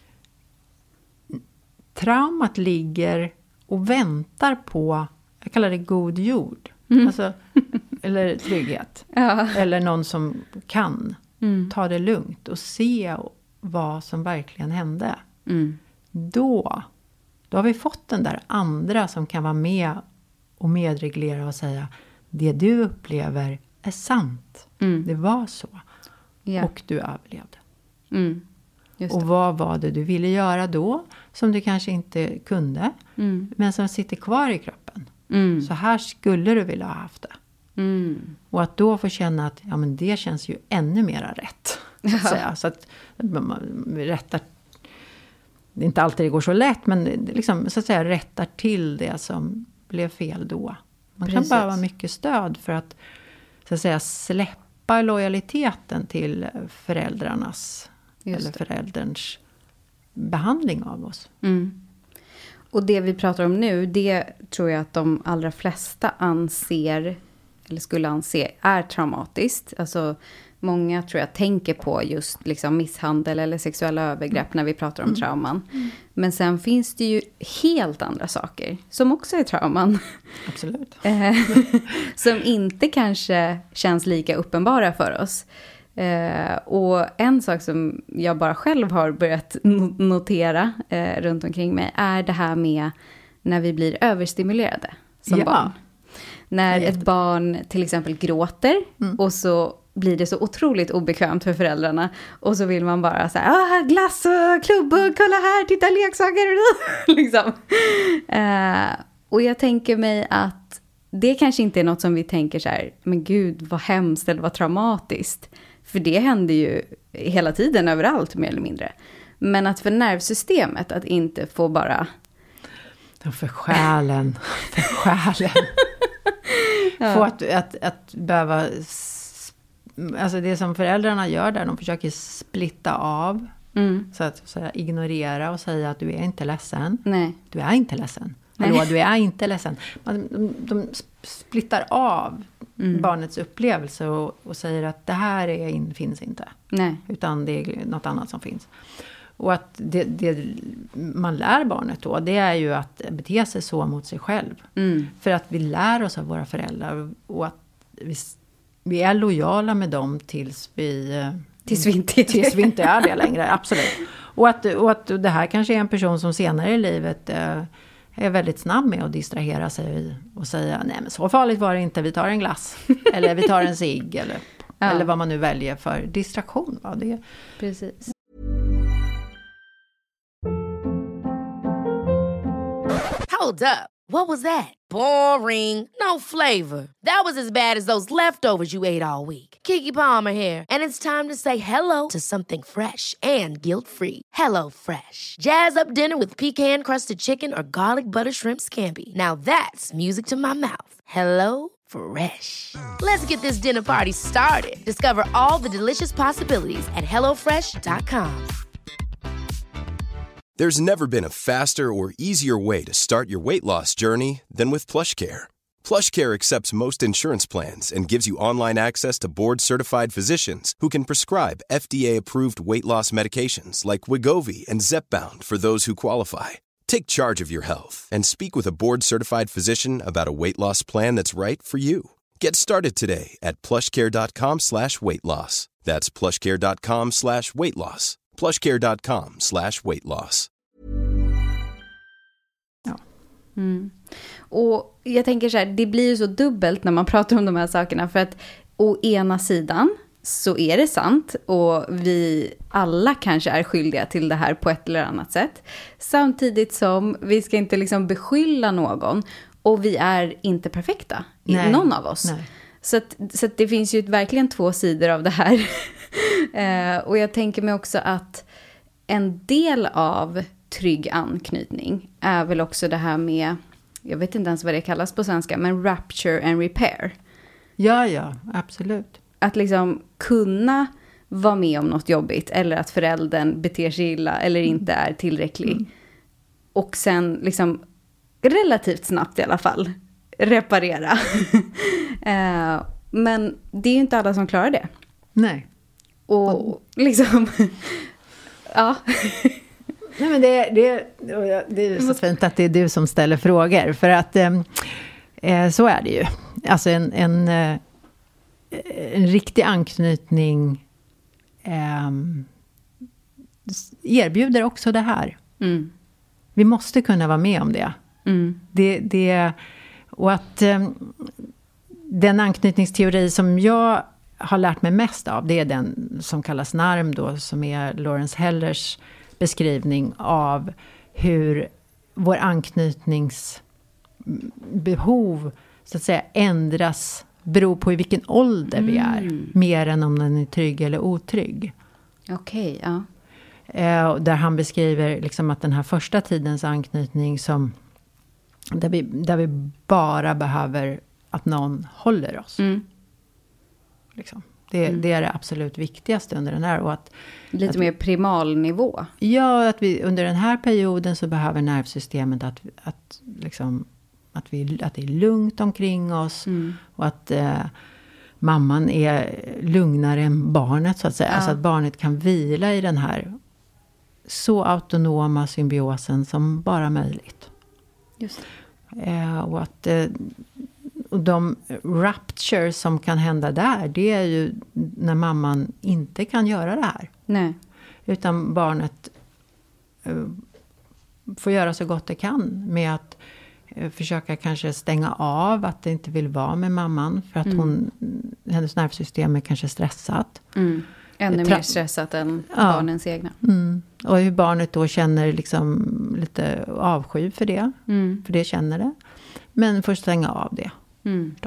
traumat ligger och väntar på, jag kallar det god jord. Mm. Alltså, eller trygghet. Ja. Eller någon som kan mm. ta det lugnt och se vad som verkligen hände. Mm. Då, då har vi fått den där andra som kan vara med och medreglera och säga, det du upplever är sant. Mm. Det var så. Ja. Och du överlevde. Mm. Just det. Och vad var det du ville göra då som du kanske inte kunde, mm. men som sitter kvar i kroppen. Mm. Så här skulle du vilja ha haft det. Mm. Och att då få känna att ja, men det känns ju ännu mera rätt. Så att, ja. säga. Så att man rättar, det är inte alltid det går så lätt, men liksom, så att säga, rättar till det som blev fel då. Man Precis. kan behöva mycket stöd för att, så att säga, släppa lojaliteten till föräldrarnas Just eller det. förälderns behandling av oss. Mm. Och det vi pratar om nu, det tror jag att de allra flesta anser, eller skulle anse, är traumatiskt. Alltså många tror jag tänker på just liksom misshandel eller sexuella övergrepp när vi pratar om mm. trauman. Mm. Men sen finns det ju helt andra saker som också är trauman. Absolut. Som inte kanske känns lika uppenbara för oss. Eh, och en sak som jag bara själv har börjat notera eh, runt omkring mig är det här med när vi blir överstimulerade som ja. barn. När ett barn till exempel gråter mm. och så blir det så otroligt obekvämt för föräldrarna och så vill man bara säga ah, glass och klubbor, kolla här, titta leksaker liksom. eh, och jag tänker mig att det kanske inte är något som vi tänker så här, men gud vad hemskt eller vad traumatiskt. För det händer ju hela tiden överallt mer eller mindre. Men att för nervsystemet att inte få bara... För själen. För själen. ja. Få att, att, att behöva... Alltså det som föräldrarna gör där, de försöker splitta av. Mm. Så att säga, ignorera och säga att du är inte ledsen. Nej. Du är inte ledsen. Hallå, du är inte ledsen. De, de, de splittar av mm. barnets upplevelse och, och säger att det här är in, finns inte. Nej. Utan det är något annat som finns. Och att det, det man lär barnet då, det är ju att bete sig så mot sig själv. Mm. För att vi lär oss av våra föräldrar och att vi, vi är lojala med dem tills vi... Tills vi inte, tills vi inte är det längre, absolut. Och att, och att det här kanske är en person som senare i livet... Eh, är väldigt snabb med att distrahera sig och säga nej men så farligt var det inte, vi tar en glass eller vi tar en cigg eller, ja. eller vad man nu väljer för distraktion. Va? Det... Precis. Hold up. What was that? Boring. No flavor. That was as bad as those leftovers you ate all week. Keke Palmer here, and it's time to say hello to something fresh and guilt-free. Hello Fresh. Jazz up dinner with pecan-crusted chicken or garlic butter shrimp scampi. Now that's music to my mouth. Hello Fresh. Let's get this dinner party started. Discover all the delicious possibilities at hello fresh dot com. There's never been a faster or easier way to start your weight loss journey than with PlushCare. PlushCare accepts most insurance plans and gives you online access to board-certified physicians who can prescribe F D A-approved weight loss medications like Wegovy and Zepbound for those who qualify. Take charge of your health and speak with a board-certified physician about a weight loss plan that's right for you. Get started today at plushcare.com slash weight loss. That's plushcare.com slash weight loss. plushcare.com slash weight loss. Ja. Mm. Och jag tänker så här, det blir ju så dubbelt när man pratar om de här sakerna, för att å ena sidan så är det sant och vi alla kanske är skyldiga till det här på ett eller annat sätt. Samtidigt som vi ska inte liksom beskylla någon, och vi är inte perfekta, Nej. någon av oss. Nej. Så, att, så att det finns ju verkligen två sidor av det här. eh, och jag tänker mig också att en del av trygg anknytning är väl också det här med, jag vet inte ens vad det kallas på svenska, men rapture and repair. Ja, ja, absolut. Att liksom kunna vara med om något jobbigt, eller att föräldern beter sig illa eller inte är tillräcklig. Mm. Och sen liksom relativt snabbt i alla fall reparera. eh, men det är ju inte alla som klarar det. Nej. Och liksom ja. Nej, men det, det, det är så fint att det är du som ställer frågor, för att eh, så är det ju. Alltså en, en, en riktig anknytning eh, erbjuder också det här. Mm. Vi måste kunna vara med om det. Mm. Det, det och att eh, den anknytningsteori som jag har lärt mig mest av, det är den som kallas N A R M då, som är Lawrence Hellers beskrivning av hur vår anknytningsbehov så att säga ändras, beror på i vilken ålder mm. vi är, mer än om den är trygg eller otrygg. Okej, okay, ja. Eh, där han beskriver liksom att den här första tidens anknytning som där vi, där vi bara behöver att någon håller oss. Mm. Liksom. Det, mm. det är det absolut viktigaste under den här. Och att, Lite att, mer primalnivå. Ja, att vi under den här perioden så behöver nervsystemet att, att, liksom, att, vi, att det är lugnt omkring oss. Mm. Och att eh, mamman är lugnare än barnet så att säga. Ja. Alltså att barnet kan vila i den här så autonoma symbiosen som bara möjligt. Just det. Eh, och att eh, och de rapture som kan hända där, det är ju när mamman inte kan göra det här. Nej. Utan barnet eh, får göra så gott det kan med att eh, försöka kanske stänga av att det inte vill vara med mamman för att mm. hon, hennes nervsystem är kanske stressat. Mm. Ännu Tra- mer stressat än ja. barnens egna. Mm. Och hur barnet då känner liksom lite avsky för det. Mm. För det känner det. Men först stänga av det. Mm.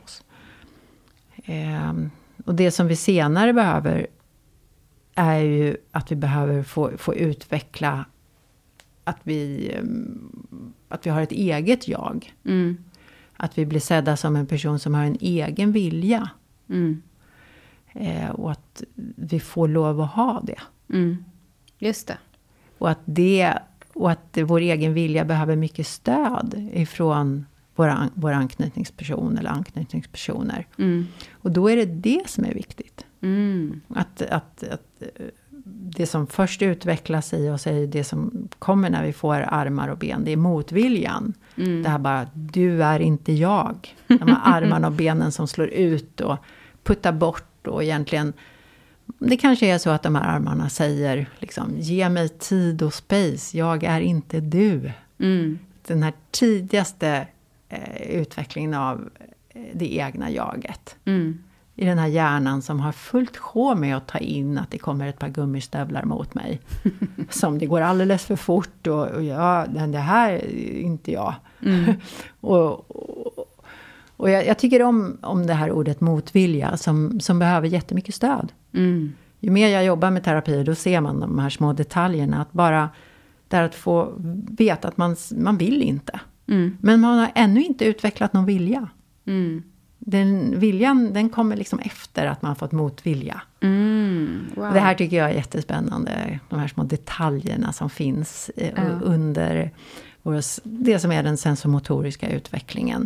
Eh, och det som vi senare behöver är ju att vi behöver få, få utveckla att vi, att vi har ett eget jag. Mm. Att vi blir sedda som en person som har en egen vilja. Mm. Eh, och att vi får lov att ha det. Mm. Just det. Och att, det, och att vår egen vilja behöver mycket stöd ifrån våra, våra anknytningsperson eller anknytningspersoner. Mm. Och då är det det som är viktigt. Mm. Att, att, att det som först utvecklas i oss är det som kommer när vi får armar och ben. Det är motviljan. Mm. Det här bara, du är inte jag. De här armarna och benen som slår ut och puttar bort. Och egentligen, det kanske är så att de här armarna säger liksom, ge mig tid och space, jag är inte du. Mm. Den här tidigaste eh, utvecklingen av det egna jaget. Mm. I den här hjärnan som har fullt sjå med att ta in att det kommer ett par gummistövlar mot mig. Som det går alldeles för fort och, och ja, det här är inte jag. Mm. och, och Och jag, jag tycker om, om det här ordet motvilja som, som behöver jättemycket stöd. Mm. Ju mer jag jobbar med terapi, då ser man de här små detaljerna. Att bara där att få veta att man, man vill inte. Mm. Men man har ännu inte utvecklat någon vilja. Mm. Den viljan, den kommer liksom efter att man har fått motvilja. Mm. Wow. Det här tycker jag är jättespännande. De här små detaljerna som finns mm. under det som är den sensomotoriska utvecklingen.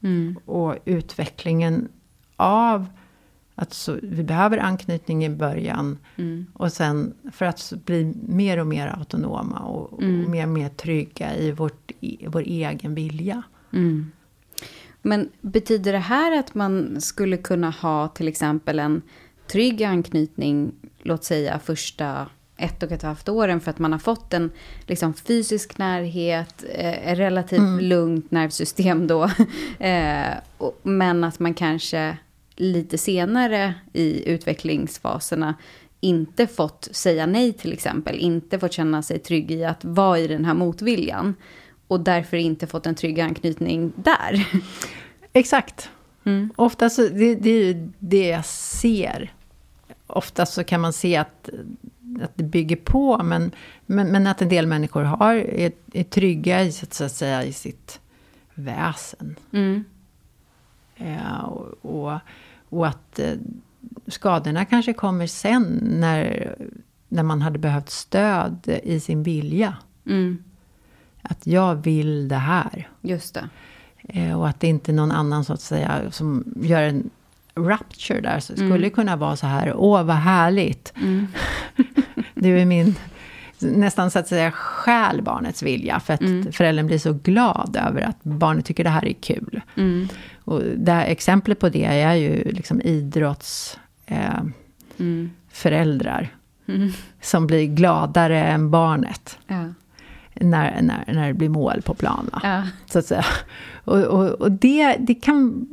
Mm. Och utvecklingen av att så, vi behöver anknytning i början. Mm. Och sen för att bli mer och mer autonoma och, mm. och mer och mer trygga i, vårt, i vår egen vilja. Mm. Men betyder det här att man skulle kunna ha till exempel en trygg anknytning, låt säga första ett och ett halvt åren, för att man har fått en liksom, fysisk närhet, eh, relativt mm. lugnt nervsystem då. eh, och, men att man kanske lite senare i utvecklingsfaserna inte fått säga nej till exempel, inte fått känna sig trygg i att vara i den här motviljan och därför inte fått en trygg anknytning där. Exakt. Mm. Ofta så, det, det är ju det jag ser. Ofta så kan man se att, att det bygger på, men, men, men att en del människor har, är, är trygga i, så att säga, i sitt väsen. Mm. Ja, och, och, och att eh, skadorna kanske kommer sen när, när man hade behövt stöd i sin vilja. Mm. Att jag vill det här. Just det. Eh, och att det inte är någon annan så att säga som gör en rupture där. Så mm. skulle kunna vara så här, åh vad härligt. Mm. Det är min, nästan så att säga, stjäl barnets vilja. För att mm. föräldern blir så glad över att barnet tycker det här är kul. Mm. Och det här, exemplet på det är ju liksom idrotts eh, mm. föräldrar. Mm. Som blir gladare än barnet. Ja. När, när, när det blir mål på plan. Va? Ja. Så att säga. Och, och, och det, det kan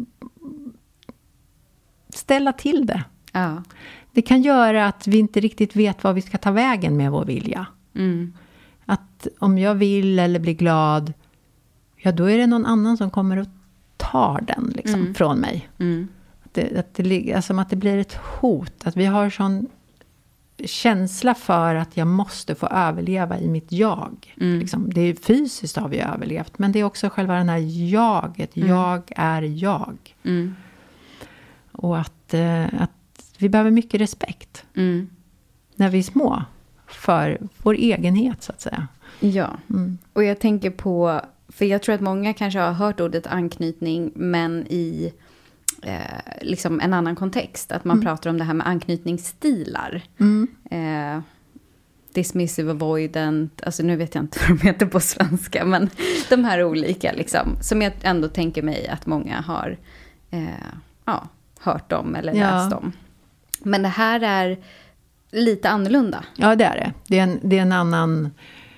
ställa till det. Ja. Det kan göra att vi inte riktigt vet vad vi ska ta vägen med vår vilja. Mm. Att om jag vill eller blir glad, ja då är det någon annan som kommer och tar den liksom, mm. från mig. Mm. Att, det, att, det, alltså, att det blir ett hot. Att vi har sån känsla för att jag måste få överleva i mitt jag. Mm. Liksom, det är fysiskt har vi överlevt, men det är också själva den här jaget. Mm. Jag är jag. Mm. Och att, eh, att vi behöver mycket respekt mm. när vi är små för vår egenhet så att säga. Ja, mm. och jag tänker på, för jag tror att många kanske har hört ordet anknytning, men i eh, liksom en annan kontext. Att man mm. pratar om det här med anknytningsstilar. Mm. Eh, dismissive avoidant, alltså nu vet jag inte vad de heter på svenska, men de här olika liksom, som jag ändå tänker mig att många har eh, ja, hört om eller ja. läst om. Men det här är lite annorlunda. Ja, det är det. Det är en, det är en annan...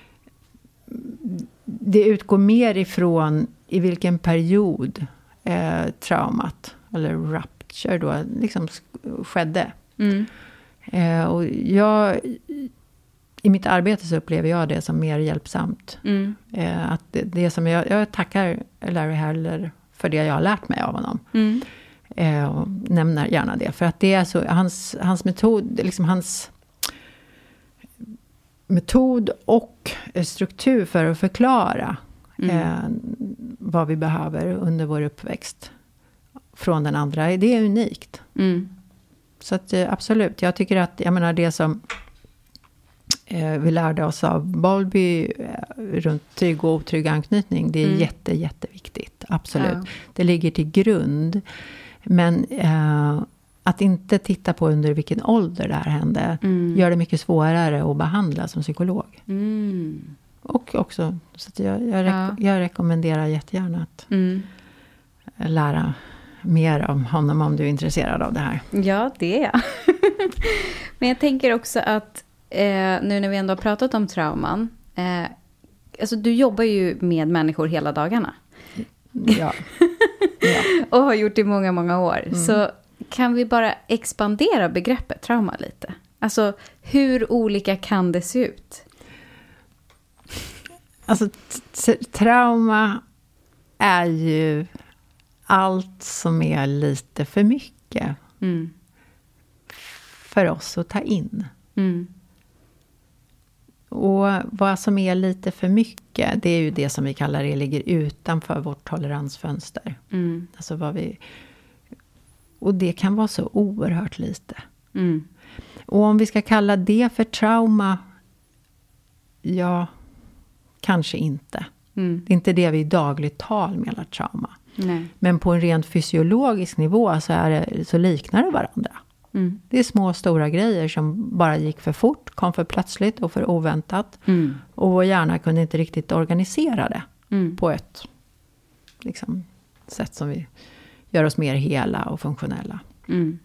Det utgår mer ifrån i vilken period eh, traumat eller rupture då liksom skedde. Mm. Eh, och jag... I mitt arbete så upplever jag det som mer hjälpsamt. Mm. Eh, att det, det som jag, jag tackar Larry Heller för det jag har lärt mig av honom. Mm. Eh, och nämner gärna det. För att det är så, hans, hans metod, liksom hans metod och struktur för att förklara mm. eh, vad vi behöver under vår uppväxt från den andra, det är unikt. Mm. Så att eh, absolut, jag tycker att, jag menar det som eh, vi lärde oss av Bowlby eh, runt trygg och otrygg anknytning, det är mm. jätte, jätteviktigt. Absolut. Ja. Det ligger till grund. Men eh, att inte titta på under vilken ålder det här hände mm. gör det mycket svårare att behandla som psykolog. Mm. Och också, så att jag, jag, rek- ja. jag rekommenderar jättegärna att mm. lära mer om honom om du är intresserad av det här. Ja, det är jag. Men jag tänker också att eh, nu när vi ändå har pratat om trauman, eh, alltså du jobbar ju med människor hela dagarna. Ja. Ja. Och har gjort det i många, många år. Mm. Så kan vi bara expandera begreppet trauma lite? Alltså, hur olika kan det se ut? Alltså, t- trauma är ju allt som är lite för mycket mm. för oss att ta in. Mm. Och vad som är lite för mycket, det är ju det som vi kallar det ligger utanför vårt toleransfönster. Mm. Alltså vad vi, och det kan vara så oerhört lite. Mm. Och om vi ska kalla det för trauma, ja, kanske inte. Mm. Det är inte det vi i dagligt tal menar trauma. Nej. Men på en rent fysiologisk nivå så, är det, så liknar det varandra. Mm. Det är små stora grejer som bara gick för fort, kom för plötsligt och för oväntat. Mm. Och vår hjärna kunde inte riktigt organisera det Mm. på ett liksom, sätt som vi gör oss mer hela och funktionella. Mm.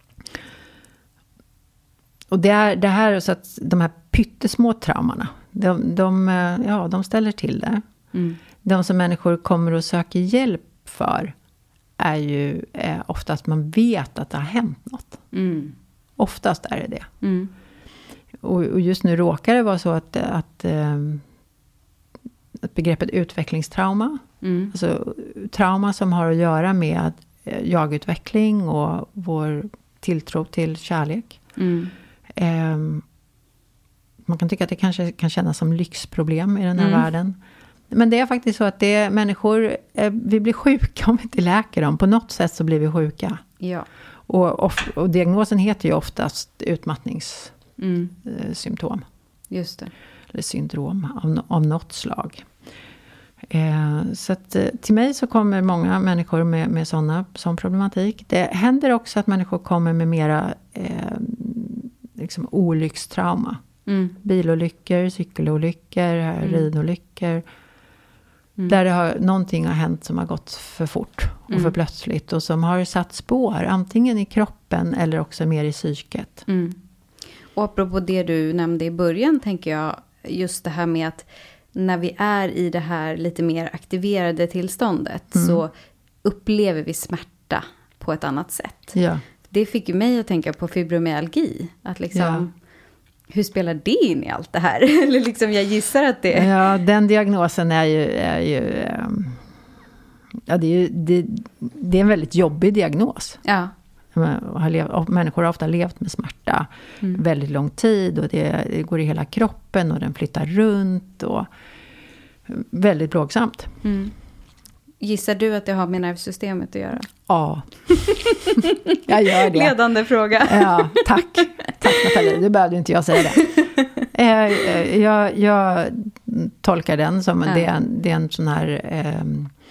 Och det, är, det här, så att de här pyttesmå traumorna, de, de, ja, de ställer till det. Mm. De som människor kommer och söker hjälp för är ju eh, ofta att man vet att det har hänt något. Mm. Oftast är det det. Mm. Och, och just nu råkar det vara så att, att, eh, att begreppet utvecklingstrauma, Mm. alltså trauma som har att göra med eh, jagutveckling och vår tilltro till kärlek. Mm. Eh, man kan tycka att det kanske kan kännas som lyxproblem i den här Mm. världen. Men det är faktiskt så att det är människor, eh, vi blir sjuka om vi inte läker dem. På något sätt så blir vi sjuka. Ja. Och, och, och diagnosen heter ju oftast utmattningssymptom. Mm. Just det. Eller syndrom av, av något slag. Eh, så att, eh, till mig så kommer många människor med, med såna, sån problematik. Det händer också att människor kommer med mera eh, liksom olyckstrauma. Mm. Bilolyckor, cykelolyckor, mm. ridolyckor. Mm. Där det har, någonting har hänt som har gått för fort och Mm. för plötsligt. Och som har satt spår, antingen i kroppen eller också mer i psyket. Mm. Och apropå det du nämnde i början tänker jag, just det här med att när vi är i det här lite mer aktiverade tillståndet Mm. så upplever vi smärta på ett annat sätt. Ja. Det fick ju mig att tänka på fibromyalgi. Att liksom, Ja. hur spelar det in i allt det här? Eller liksom, jag gissar att det... Ja, den diagnosen är ju... Är ju um, ja, det är, ju, det, det är en väldigt jobbig diagnos. Ja. Har lev, människor har ofta levt med smärta Mm. väldigt lång tid. Och det, det går i hela kroppen och den flyttar runt. Och väldigt plågsamt. Mm. Gissar du att det har med nervsystemet att göra? Ja, jag gör det. Ledande fråga. Ja, tack. Tack Nathalie, det behövde inte jag säga det. Eh, jag, jag tolkar den som Ja. det, är en, det är en sån här eh,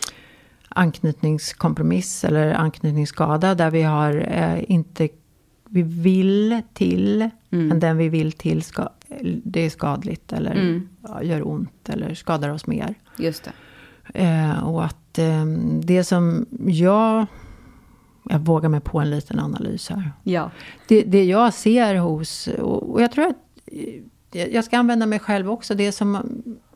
anknytningskompromiss eller anknytningsskada där vi har eh, inte, vi vill till, Mm. men den vi vill till ska, det är skadligt eller Mm. ja, gör ont eller skadar oss mer. Just det. Eh, och att eh, det som jag, jag vågar mig på en liten analys här. Ja. Det, det jag ser hos, och, och jag tror att eh, jag ska använda mig själv också, det som,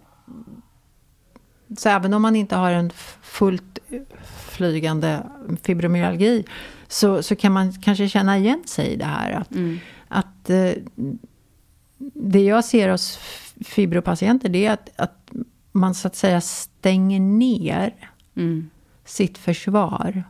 så även om man inte har en fullt flygande fibromyalgi så, så kan man kanske känna igen sig i det här. Att, Mm. att eh, det jag ser hos fibropatienter det är att, att man så att säga stänger ner Mm. sitt försvar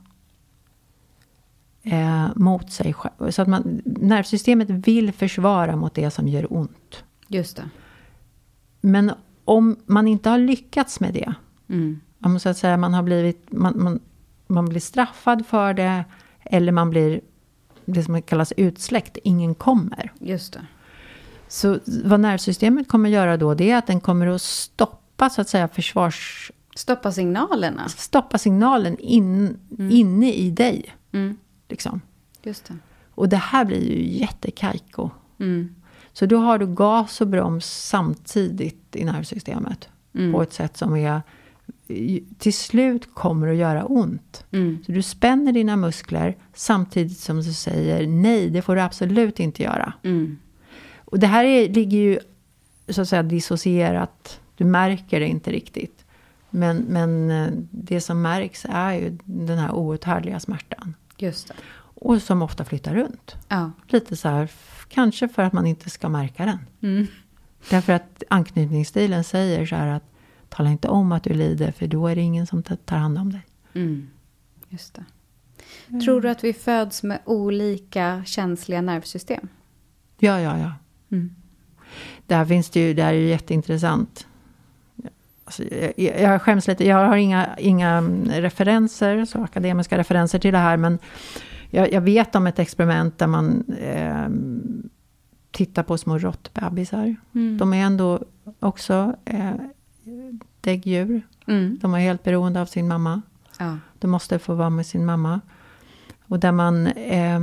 eh, mot sig själv. Så att man, nervsystemet vill försvara mot det som gör ont. Just det. Men om man inte har lyckats med det, Mm. om så att säga man har blivit, man, man, man blir straffad för det eller man blir det som kallas utsläckt, ingen kommer. Just det. Så vad nervsystemet kommer göra då, det är att den kommer att stoppa så att säga försvars... Stoppa signalerna. Stoppa signalen in, Mm. inne i dig. Mm. Liksom. Just det. Och det här blir ju jättekajko. Mm. Så då har du gas och broms samtidigt i nervsystemet. Mm. På ett sätt som är till slut kommer att göra ont. Mm. Så du spänner dina muskler samtidigt som du säger nej, det får du absolut inte göra. Mm. Och det här är, ligger ju så att säga dissocierat. Du märker det inte riktigt. Men, men det som märks är ju den här outhärdliga smärtan. Just det. Och som ofta flyttar runt. Ja. Lite så här, kanske för att man inte ska märka den. Mm. Därför att anknytningsstilen säger så här att tala inte om att du lider, för då är det ingen som tar hand om dig. Mm. Just det. Mm. Tror du att vi föds med olika känsliga nervsystem? Ja, ja, ja. Mm. Där finns det ju, det här är ju jätteintressant. Alltså, jag, jag skäms lite, jag har inga, inga referenser, så akademiska referenser till det här, men jag, jag vet om ett experiment där man eh, tittar på små råttbebisar. Mm. De är ändå också eh, däggdjur. Mm. De är helt beroende av sin mamma. Ja. De måste få vara med sin mamma. Och där man... Eh,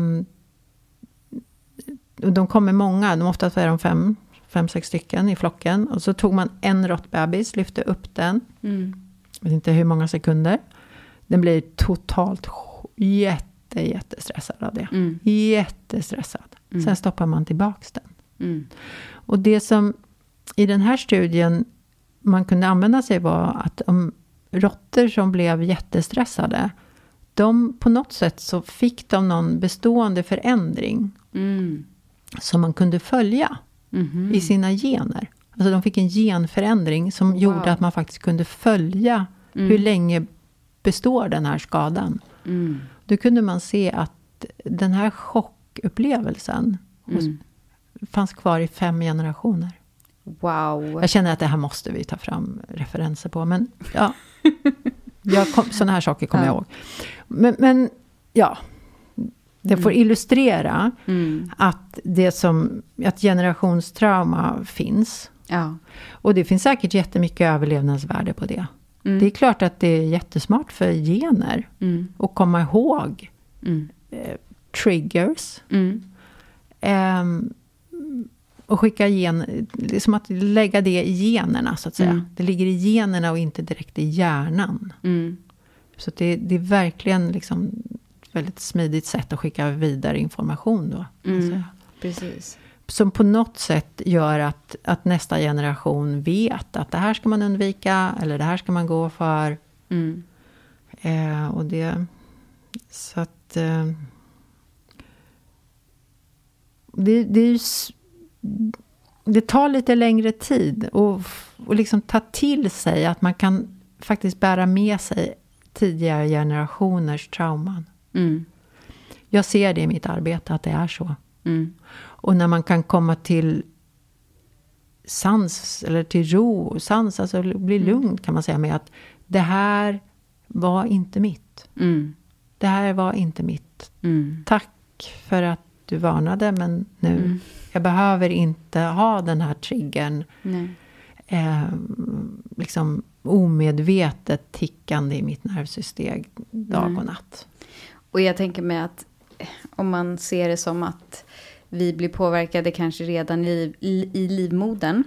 och de kommer många, de oftast är de fem, fem, sex stycken i flocken. Och så tog man en råttbebis, lyfte upp den. Mm. Jag vet inte hur många sekunder. Den blir totalt jätte, jättestressad av det. Mm. Jättestressad. Mm. Sen stoppar man tillbaks den. Mm. Och det som i den här studien man kunde använda sig var att om råttor som blev jättestressade, de på något sätt så fick de någon bestående förändring Mm. som man kunde följa Mm-hmm. i sina gener. Alltså de fick en genförändring som Wow. gjorde att man faktiskt kunde följa Mm. hur länge består den här skadan. Mm. Då kunde man se att den här chockupplevelsen Mm. fanns kvar i fem generationer. Wow. Jag känner att det här måste vi ta fram referenser på. Men ja, jag kom, sådana här saker kommer Ja. jag ihåg. Men, men ja, det får illustrera Mm. att det som, att generationstrauma finns. Ja. Och det finns säkert jättemycket överlevnadsvärde på det. Mm. Det är klart att det är jättesmart för gener Mm. att komma ihåg Mm. eh, triggers. Mm. Ehm, och skicka gen, liksom att lägga det i generna så att säga. Mm. Det ligger i generna och inte direkt i hjärnan. Mm. Så det, det är verkligen liksom ett väldigt smidigt sätt att skicka vidare information då. kan jag Mm. säga. Precis. Som på något sätt gör att, att nästa generation vet att det här ska man undvika eller det här ska man gå för. Mm. Eh, och det, så att eh, det, det är ju s- det tar lite längre tid och, och liksom ta till sig att man kan faktiskt bära med sig tidigare generationers trauman. Mm. Jag ser det i mitt arbete att det är så. Mm. Och när man kan komma till sans eller till ro, sans, alltså bli lugn kan man säga med att det här var inte mitt. Mm. Det här var inte mitt. Mm. Tack för att du varnade, men nu, Mm. jag behöver inte ha den här triggern Nej. eh, liksom omedvetet tickande i mitt nervsystem dag och Nej. natt. Och jag tänker mig att om man ser det som att vi blir påverkade kanske redan i, i, i livmodern,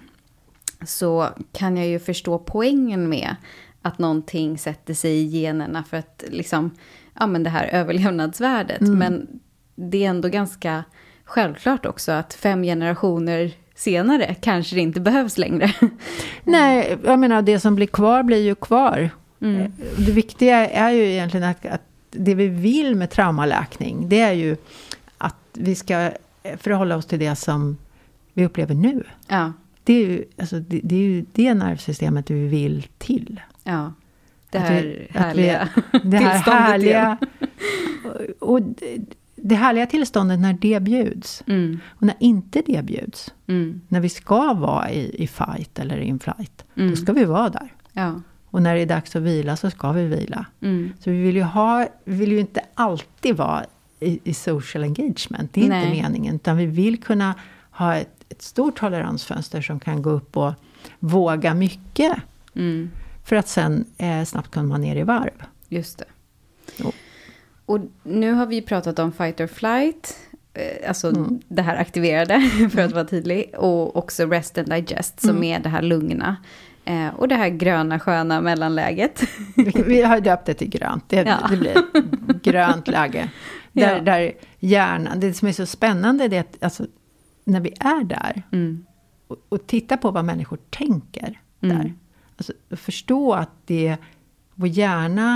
så kan jag ju förstå poängen med att någonting sätter sig i generna för att liksom, ja men det här överlevnadsvärdet. Mm. Men det är ändå ganska självklart också att fem generationer senare kanske det inte behövs längre. Nej, jag menar det som blir kvar blir ju kvar. Mm. Det viktiga är ju egentligen att, att det vi vill med traumaläkning, det är ju att vi ska förhålla oss till det som vi upplever nu. Ja, Det är ju, alltså, det, det, är ju det nervsystemet vi vill till. ja. Det Att här vi- att härliga vi- Det här tillståndet härliga, och, och det, det härliga tillståndet när det bjuds. Mm. Och när inte det bjuds. Mm. När vi ska vara i, i fight eller in flight. Mm. Då ska vi vara där. Ja. Och när det är dags att vila så ska vi vila. Mm. Så vi vill ju, ha, vi vill ju inte alltid vara i, i social engagement. Det är Nej. inte meningen. Utan vi vill kunna ha ett, ett stort toleransfönster som kan gå upp och våga mycket. Mm. För att sen eh, snabbt komma ner i varv. Just det. Jo. Och nu har vi pratat om fight or flight. eh, Alltså Mm. det här aktiverade, för att vara tydlig. Och också rest and digest, som Mm. är det här lugna. Eh, och det här gröna, sköna mellanläget. Vi, vi har döpt det till grönt. Det, Ja. det blir ett grönt läge. Där, Ja. där hjärnan, det som är så spännande det är att alltså, när vi är där Mm. och, och tittar på vad människor tänker Mm. där. Alltså, förstå att det, vår hjärna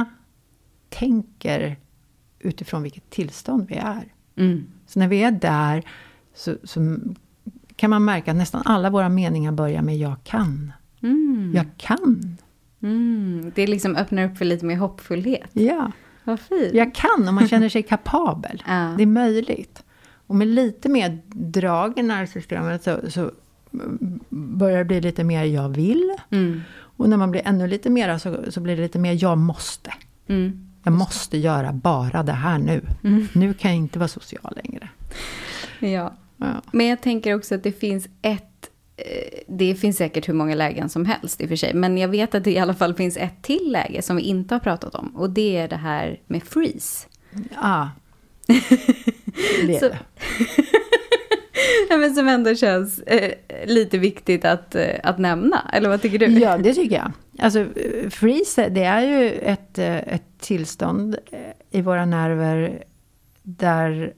tänker utifrån vilket tillstånd vi är. Mm. Så när vi är där så, så kan man märka att nästan alla våra meningar börjar med jag kan. Mm. Jag kan. Mm. Det liksom öppnar upp för lite mer hoppfullhet. Ja. Vad fint. Jag kan och man känner sig kapabel. Ja. Det är möjligt. Och med lite mer drag i nervsystemet så, så börjar det bli lite mer jag vill. Mm. Och när man blir ännu lite mer så, så blir det lite mer jag måste. Mm. Jag måste göra bara det här nu. Mm. Nu kan jag inte vara social längre. Ja. Ja. Men jag tänker också att det finns ett det finns säkert hur många lägen som helst i och för sig. Men jag vet att det i alla fall finns ett till läge som vi inte har pratat om. Och det är det här med freeze. Ja, det är Så, det. ja, men som ändå känns eh, lite viktigt att, eh, att nämna. Eller vad tycker du? Ja, det tycker jag. Alltså, freeze, det är ju ett, ett tillstånd i våra nerver där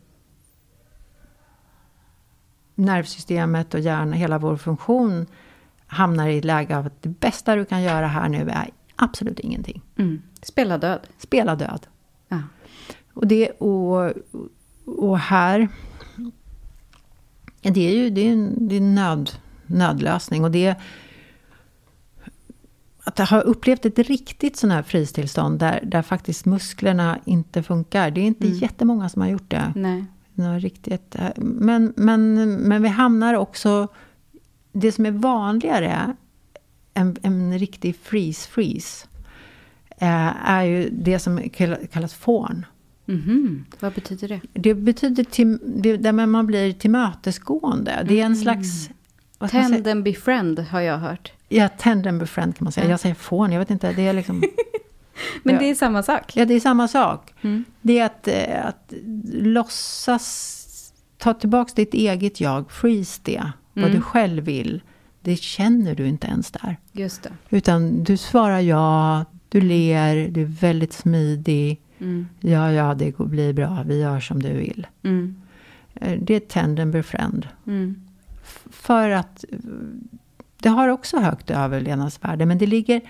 nervsystemet och hjärnan, hela vår funktion hamnar i ett läge av att det bästa du kan göra här nu är absolut ingenting. Mm. Spela död. Spela död. Ja. Och det och, och här det är ju det är en, det är en nöd, nödlösning och det att jag har upplevt ett riktigt sån här fristillstånd där, där faktiskt musklerna inte funkar. Det är inte mm. jättemånga som har gjort det. Nej. Något riktigt. Men, men, men vi hamnar också, det som är vanligare en, en riktig freeze-freeze är ju det som kallas fån. Mm-hmm. Vad betyder det? Det betyder till, det, där man blir tillmötesgående. Det är en slags... Tend and befriend har jag hört. Ja, tend and befriend kan man säga. Mm. Jag säger fån, jag vet inte. Det är liksom... Men ja. det är samma sak. Ja, det är samma sak. Mm. Det är att, att låtsas ta tillbaka ditt eget jag. Freeze det. Mm. Vad du själv vill. Det känner du inte ens där. Just det. Utan du svarar ja. Du ler. Du är väldigt smidig. Mm. Ja, ja, det blir bra. Vi gör som du vill. Mm. Det är tend and befriend. Mm. F- för att det har också högt överlevnadsvärde. Men det ligger...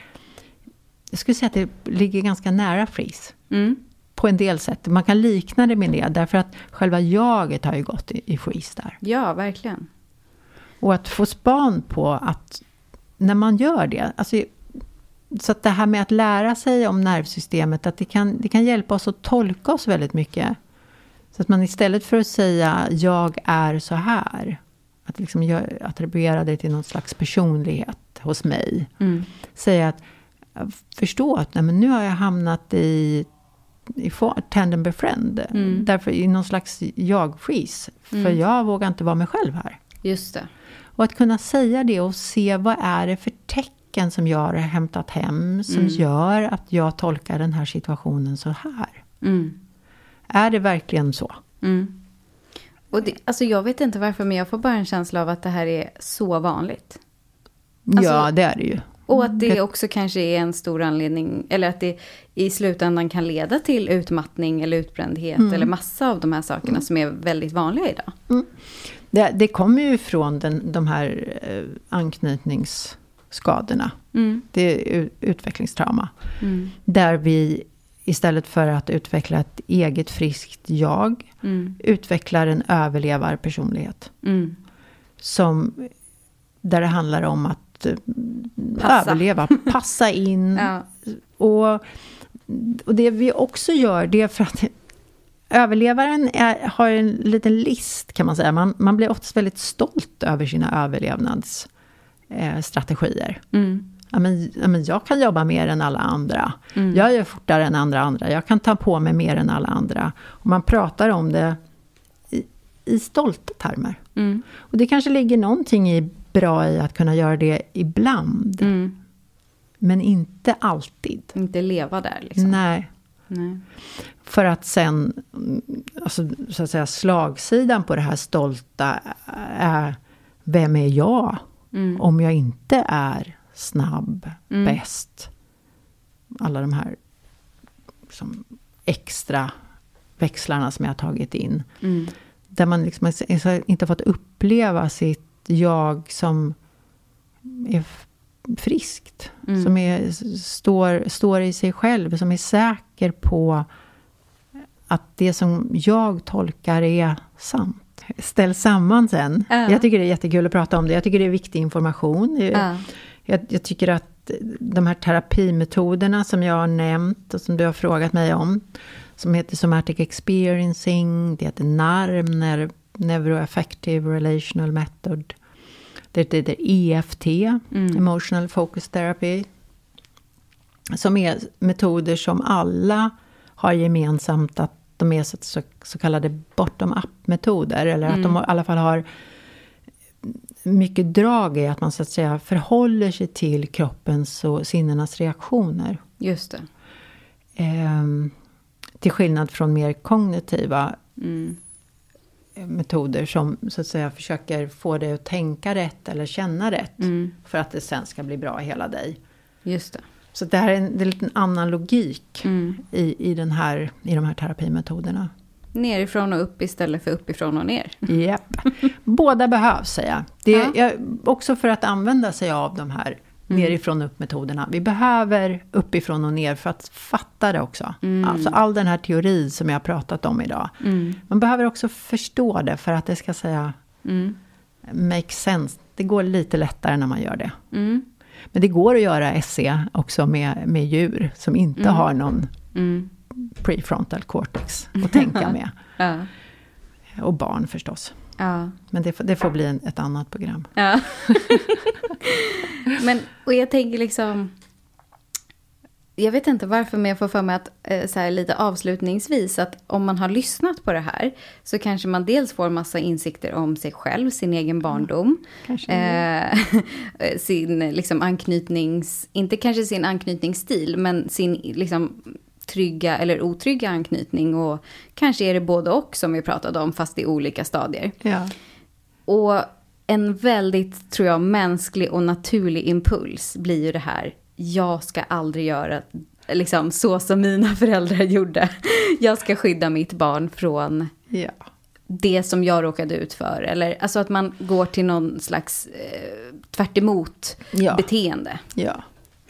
Jag skulle säga att det ligger ganska nära freeze. Mm. På en del sätt. Man kan likna det med det. Därför att själva jaget har ju gått i, i freeze där. Ja, verkligen. Och att få span på att när man gör det. Alltså, så att det här med att lära sig om nervsystemet. Att det kan, det kan hjälpa oss att tolka oss väldigt mycket. Så att man istället för att säga jag är så här. Att liksom gör, attribuera det till någon slags personlighet hos mig. Mm. Säga att förstå att nej, men nu har jag hamnat i, i tend and befriend. Mm. Därför i någon slags jag-freeze. För mm. jag vågar inte vara mig själv här. Just det. Och att kunna säga det och se vad är det för tecken som jag har hämtat hem. Som mm. gör att jag tolkar den här situationen så här. Mm. Är det verkligen så? Mm. Och det, alltså jag vet inte varför, men jag får bara en känsla av att det här är så vanligt. Alltså, ja, det är det ju. Och att det också kanske är en stor anledning, eller att det i slutändan kan leda till utmattning eller utbrändhet mm. eller massa av de här sakerna mm. som är väldigt vanliga idag. Mm. Det, det kommer ju från den, de här eh, anknytningsskadorna. Mm. Det är utvecklingstrauma. Mm. Där vi istället för att utveckla ett eget friskt jag mm. utvecklar en överlevarpersonlighet. Mm. Som, där det handlar om att passa. överleva, passa in. Ja. Och, och det vi också gör, det är för att överlevaren är, har en liten list kan man säga. Man, man blir oftast väldigt stolt över sina överlevnadsstrategier. Eh, mm. ja, men, ja, men jag kan jobba mer än alla andra. Mm. Jag gör fortare än andra andra. Jag kan ta på mig mer än alla andra. Och man pratar om det i, i stolta termer. Mm. Och det kanske ligger någonting i bra i att kunna göra det ibland. Mm. Men inte alltid. Inte leva där liksom. Nej. Nej. För att sen, alltså, så att säga, slagsidan på det här stolta är, vem är jag? Mm. Om jag inte är snabb, mm. bäst. Alla de här liksom, extra växlarna som jag har tagit in. Mm. Där man liksom inte fått uppleva sitt jag som är friskt. Mm. Som är, står, står i sig själv. Som är säker på att det som jag tolkar är sant. Ställ samman sen. Uh. Jag tycker det är jättekul att prata om det. Jag tycker det är viktig information. Uh. Jag, jag tycker att de här terapimetoderna som jag har nämnt och som du har frågat mig om. Som heter Somatic Experiencing. Det heter N A R M, Neuroaffective Relational Method. Det heter E F T, mm. Emotional Focus Therapy. Som är metoder som alla har gemensamt att de är så, så, så kallade bottom-up-metoder. Eller mm. att de i alla fall har mycket drag i att man så att säga förhåller sig till kroppens och sinnenas reaktioner. Just det. Eh, till skillnad från mer kognitiva mm. metoder som så att säga försöker få dig att tänka rätt eller känna rätt. Mm. För att det sen ska bli bra i hela dig. Just det. Så det här är en, det är en liten annan logik mm. i, i, den här, i de här terapimetoderna. Nerifrån och upp istället för uppifrån och ner. Japp. Båda behövs, säger jag. Det är ja. också för att använda sig av de här mm. nerifrån och upp-metoderna. Vi behöver uppifrån och ner för att fatta det också. Mm. Alltså all den här teori som jag har pratat om idag. Mm. Man behöver också förstå det för att det ska säga mm. make sense. Det går lite lättare när man gör det. Mm. Men det går att göra S E också med, med djur som inte mm. har någon mm. prefrontal cortex att tänka med. Ja. Och barn förstås. Ja. Men det, det får bli en, ett annat program. Ja. Men, och jag tänker liksom... Jag vet inte varför, men jag får för mig att eh, så här, lite avslutningsvis att om man har lyssnat på det här så kanske man dels får massa insikter om sig själv, sin egen barndom. Mm, eh, sin liksom anknytnings... Inte kanske sin anknytningsstil, men sin liksom... trygga eller otrygga anknytning, och kanske är det både och som vi pratade om fast i olika stadier. Ja. Och en väldigt, tror jag, mänsklig och naturlig impuls blir ju det här: jag ska aldrig göra liksom så som mina föräldrar gjorde. Jag ska skydda mitt barn från ja. det som jag råkade ut för, eller alltså att man går till någon slags eh, tvärt emot ja. beteende. Ja.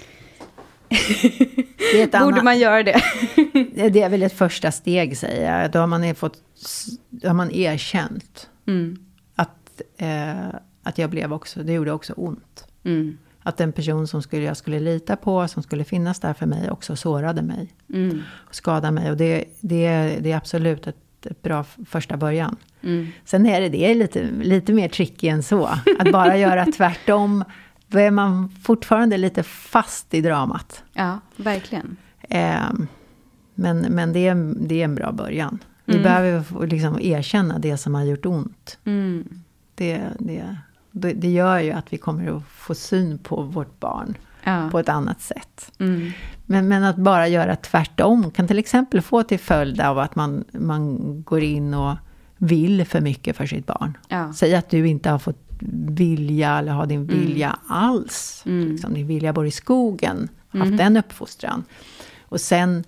Det är ett Borde annat, man göra det? Det är väl ett första steg, säger jag. Då har man, fått, då har man erkänt mm. att, eh, att jag blev också, det gjorde också ont. Mm. Att den person som skulle, jag skulle lita på, som skulle finnas där för mig, också sårade mig. Mm. Och skadade mig. Och det, det, det är absolut ett, ett bra första början. Mm. Sen är det, det är lite, lite mer tricky än så. Att bara göra tvärtom. Då är man fortfarande lite fast i dramat. Ja, verkligen. Eh, men men det, är, det är en bra början. Vi mm. behöver liksom erkänna det som har gjort ont. Mm. Det, det, det, det gör ju att vi kommer att få syn på vårt barn ja. på ett annat sätt. Mm. Men, men att bara göra tvärtom kan till exempel få till följd av att man, man går in och vill för mycket för sitt barn. Ja. Säg att du inte har fått vilja eller ha din vilja mm. alls. Mm. Liksom, din vilja bor i skogen. Haft mm. den uppfostran. Och sen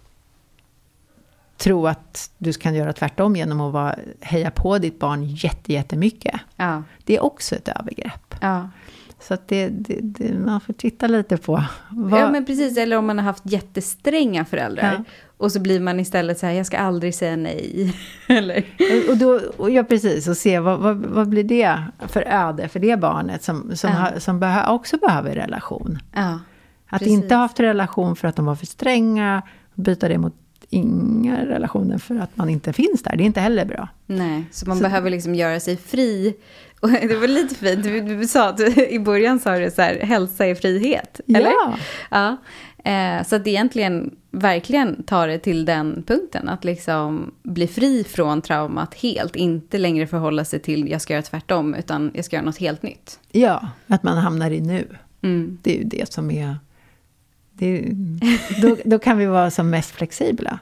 tro att du kan göra tvärtom genom att vara, heja på ditt barn jätte, jättemycket. Ja. Det är också ett övergrepp. Ja. Så att det, det, det, man får titta lite på. Vad... Ja, men precis. Eller om man har haft jättestränga föräldrar. Ja. Och så blir man istället så här: jag ska aldrig säga nej. Eller? Och då, och ja, precis. Och se vad, vad, vad blir det för öde för det barnet som, som, ja. ha, som behö, också behöver relation. Ja, att precis. Inte ha haft relation för att de var för stränga. Byta det mot inga relationer för att man inte finns där. Det är inte heller bra. Nej, så man så. behöver liksom göra sig fri. Och det var lite fint. Du, du sa att i början sa du så här: hälsa är frihet. Eller? Ja. Ja. Eh, så att egentligen verkligen tar det till den punkten. Att liksom bli fri från traumat helt. Inte längre förhålla sig till jag ska göra tvärtom. Utan jag ska göra något helt nytt. Ja, att man hamnar i nu. Mm. Det är ju det som är... Det är då, då kan vi vara som mest flexibla.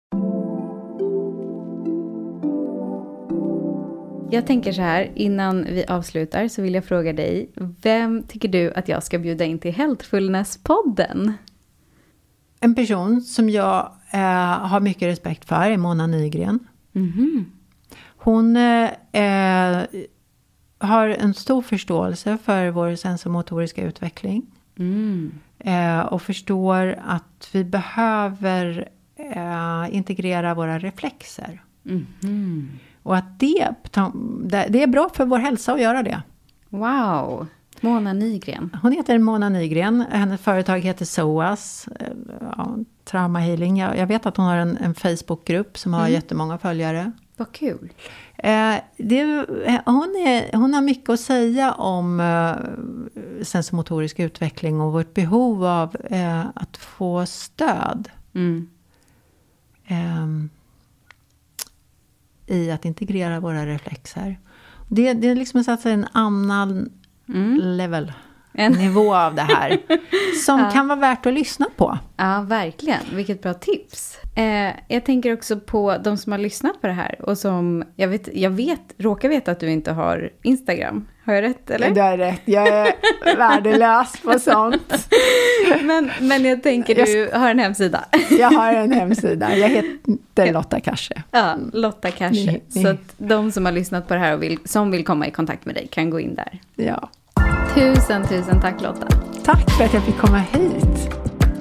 Jag tänker så här, innan vi avslutar så vill jag fråga dig, vem tycker du att jag ska bjuda in till Healthfulness-podden? En person som jag eh, har mycket respekt för är Mona Nygren. Mm-hmm. Hon eh, har en stor förståelse för vår sensomotoriska utveckling. Mm. Eh, och förstår att vi behöver eh, integrera våra reflexer. Mm-hmm. Och att det, det är bra för vår hälsa att göra det. Wow. Mona Nygren. Hon heter Mona Nygren. Hennes företag heter S O A S. Ja, Trauma Healing. Jag, jag vet att hon har en, en Facebookgrupp som har mm. jättemånga följare. Vad kul. Eh, det, hon, är, hon har mycket att säga om eh, sensomotorisk utveckling och vårt behov av eh, att få stöd. Mm. Eh, i att integrera våra reflexer. Det, det är liksom så att säga en annan mm. level, en nivå av det här. Som ja. kan vara värt att lyssna på. Ja, verkligen. Vilket bra tips. Eh, jag tänker också på de som har lyssnat på det här. Och som, jag vet, jag vet, råkar veta att du inte har Instagram. Har jag rätt, eller? Du har rätt. Jag är värdelös på sånt. men, men jag tänker, du har en hemsida. Jag har en hemsida. Jag heter Lotta Kasche. Ja, Lotta Kasche. Så att de som har lyssnat på det här och vill, som vill komma i kontakt med dig kan gå in där. Ja. Tusen, tusen tack, Lotta. Tack för att jag fick komma hit.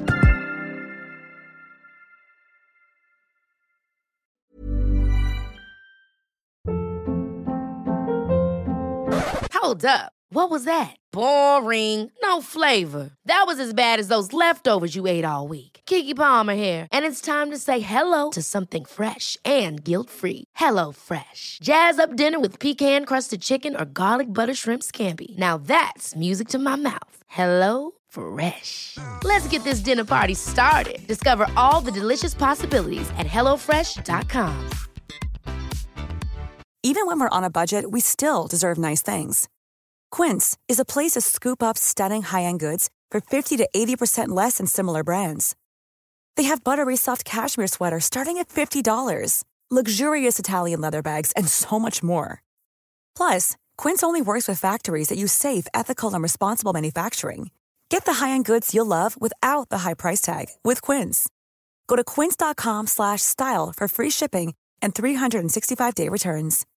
Hold up. What was that? Boring. No flavor. That was as bad as those leftovers you ate all week. Keke Palmer here, and it's time to say hello to something fresh and guilt-free. Hello Fresh. Jazz up dinner with pecan-crusted chicken or garlic butter shrimp scampi. Now that's music to my mouth. Hello Fresh. Let's get this dinner party started. Discover all the delicious possibilities at hello fresh dot com. Even when we're on a budget, we still deserve nice things. Quince is a place to scoop up stunning high-end goods for fifty to eighty percent less than similar brands. They have buttery soft cashmere sweaters starting at fifty dollars, luxurious Italian leather bags, and so much more. Plus, Quince only works with factories that use safe, ethical, and responsible manufacturing. Get the high-end goods you'll love without the high price tag with Quince. Go to quince dot com slash style for free shipping and three sixty-five day returns.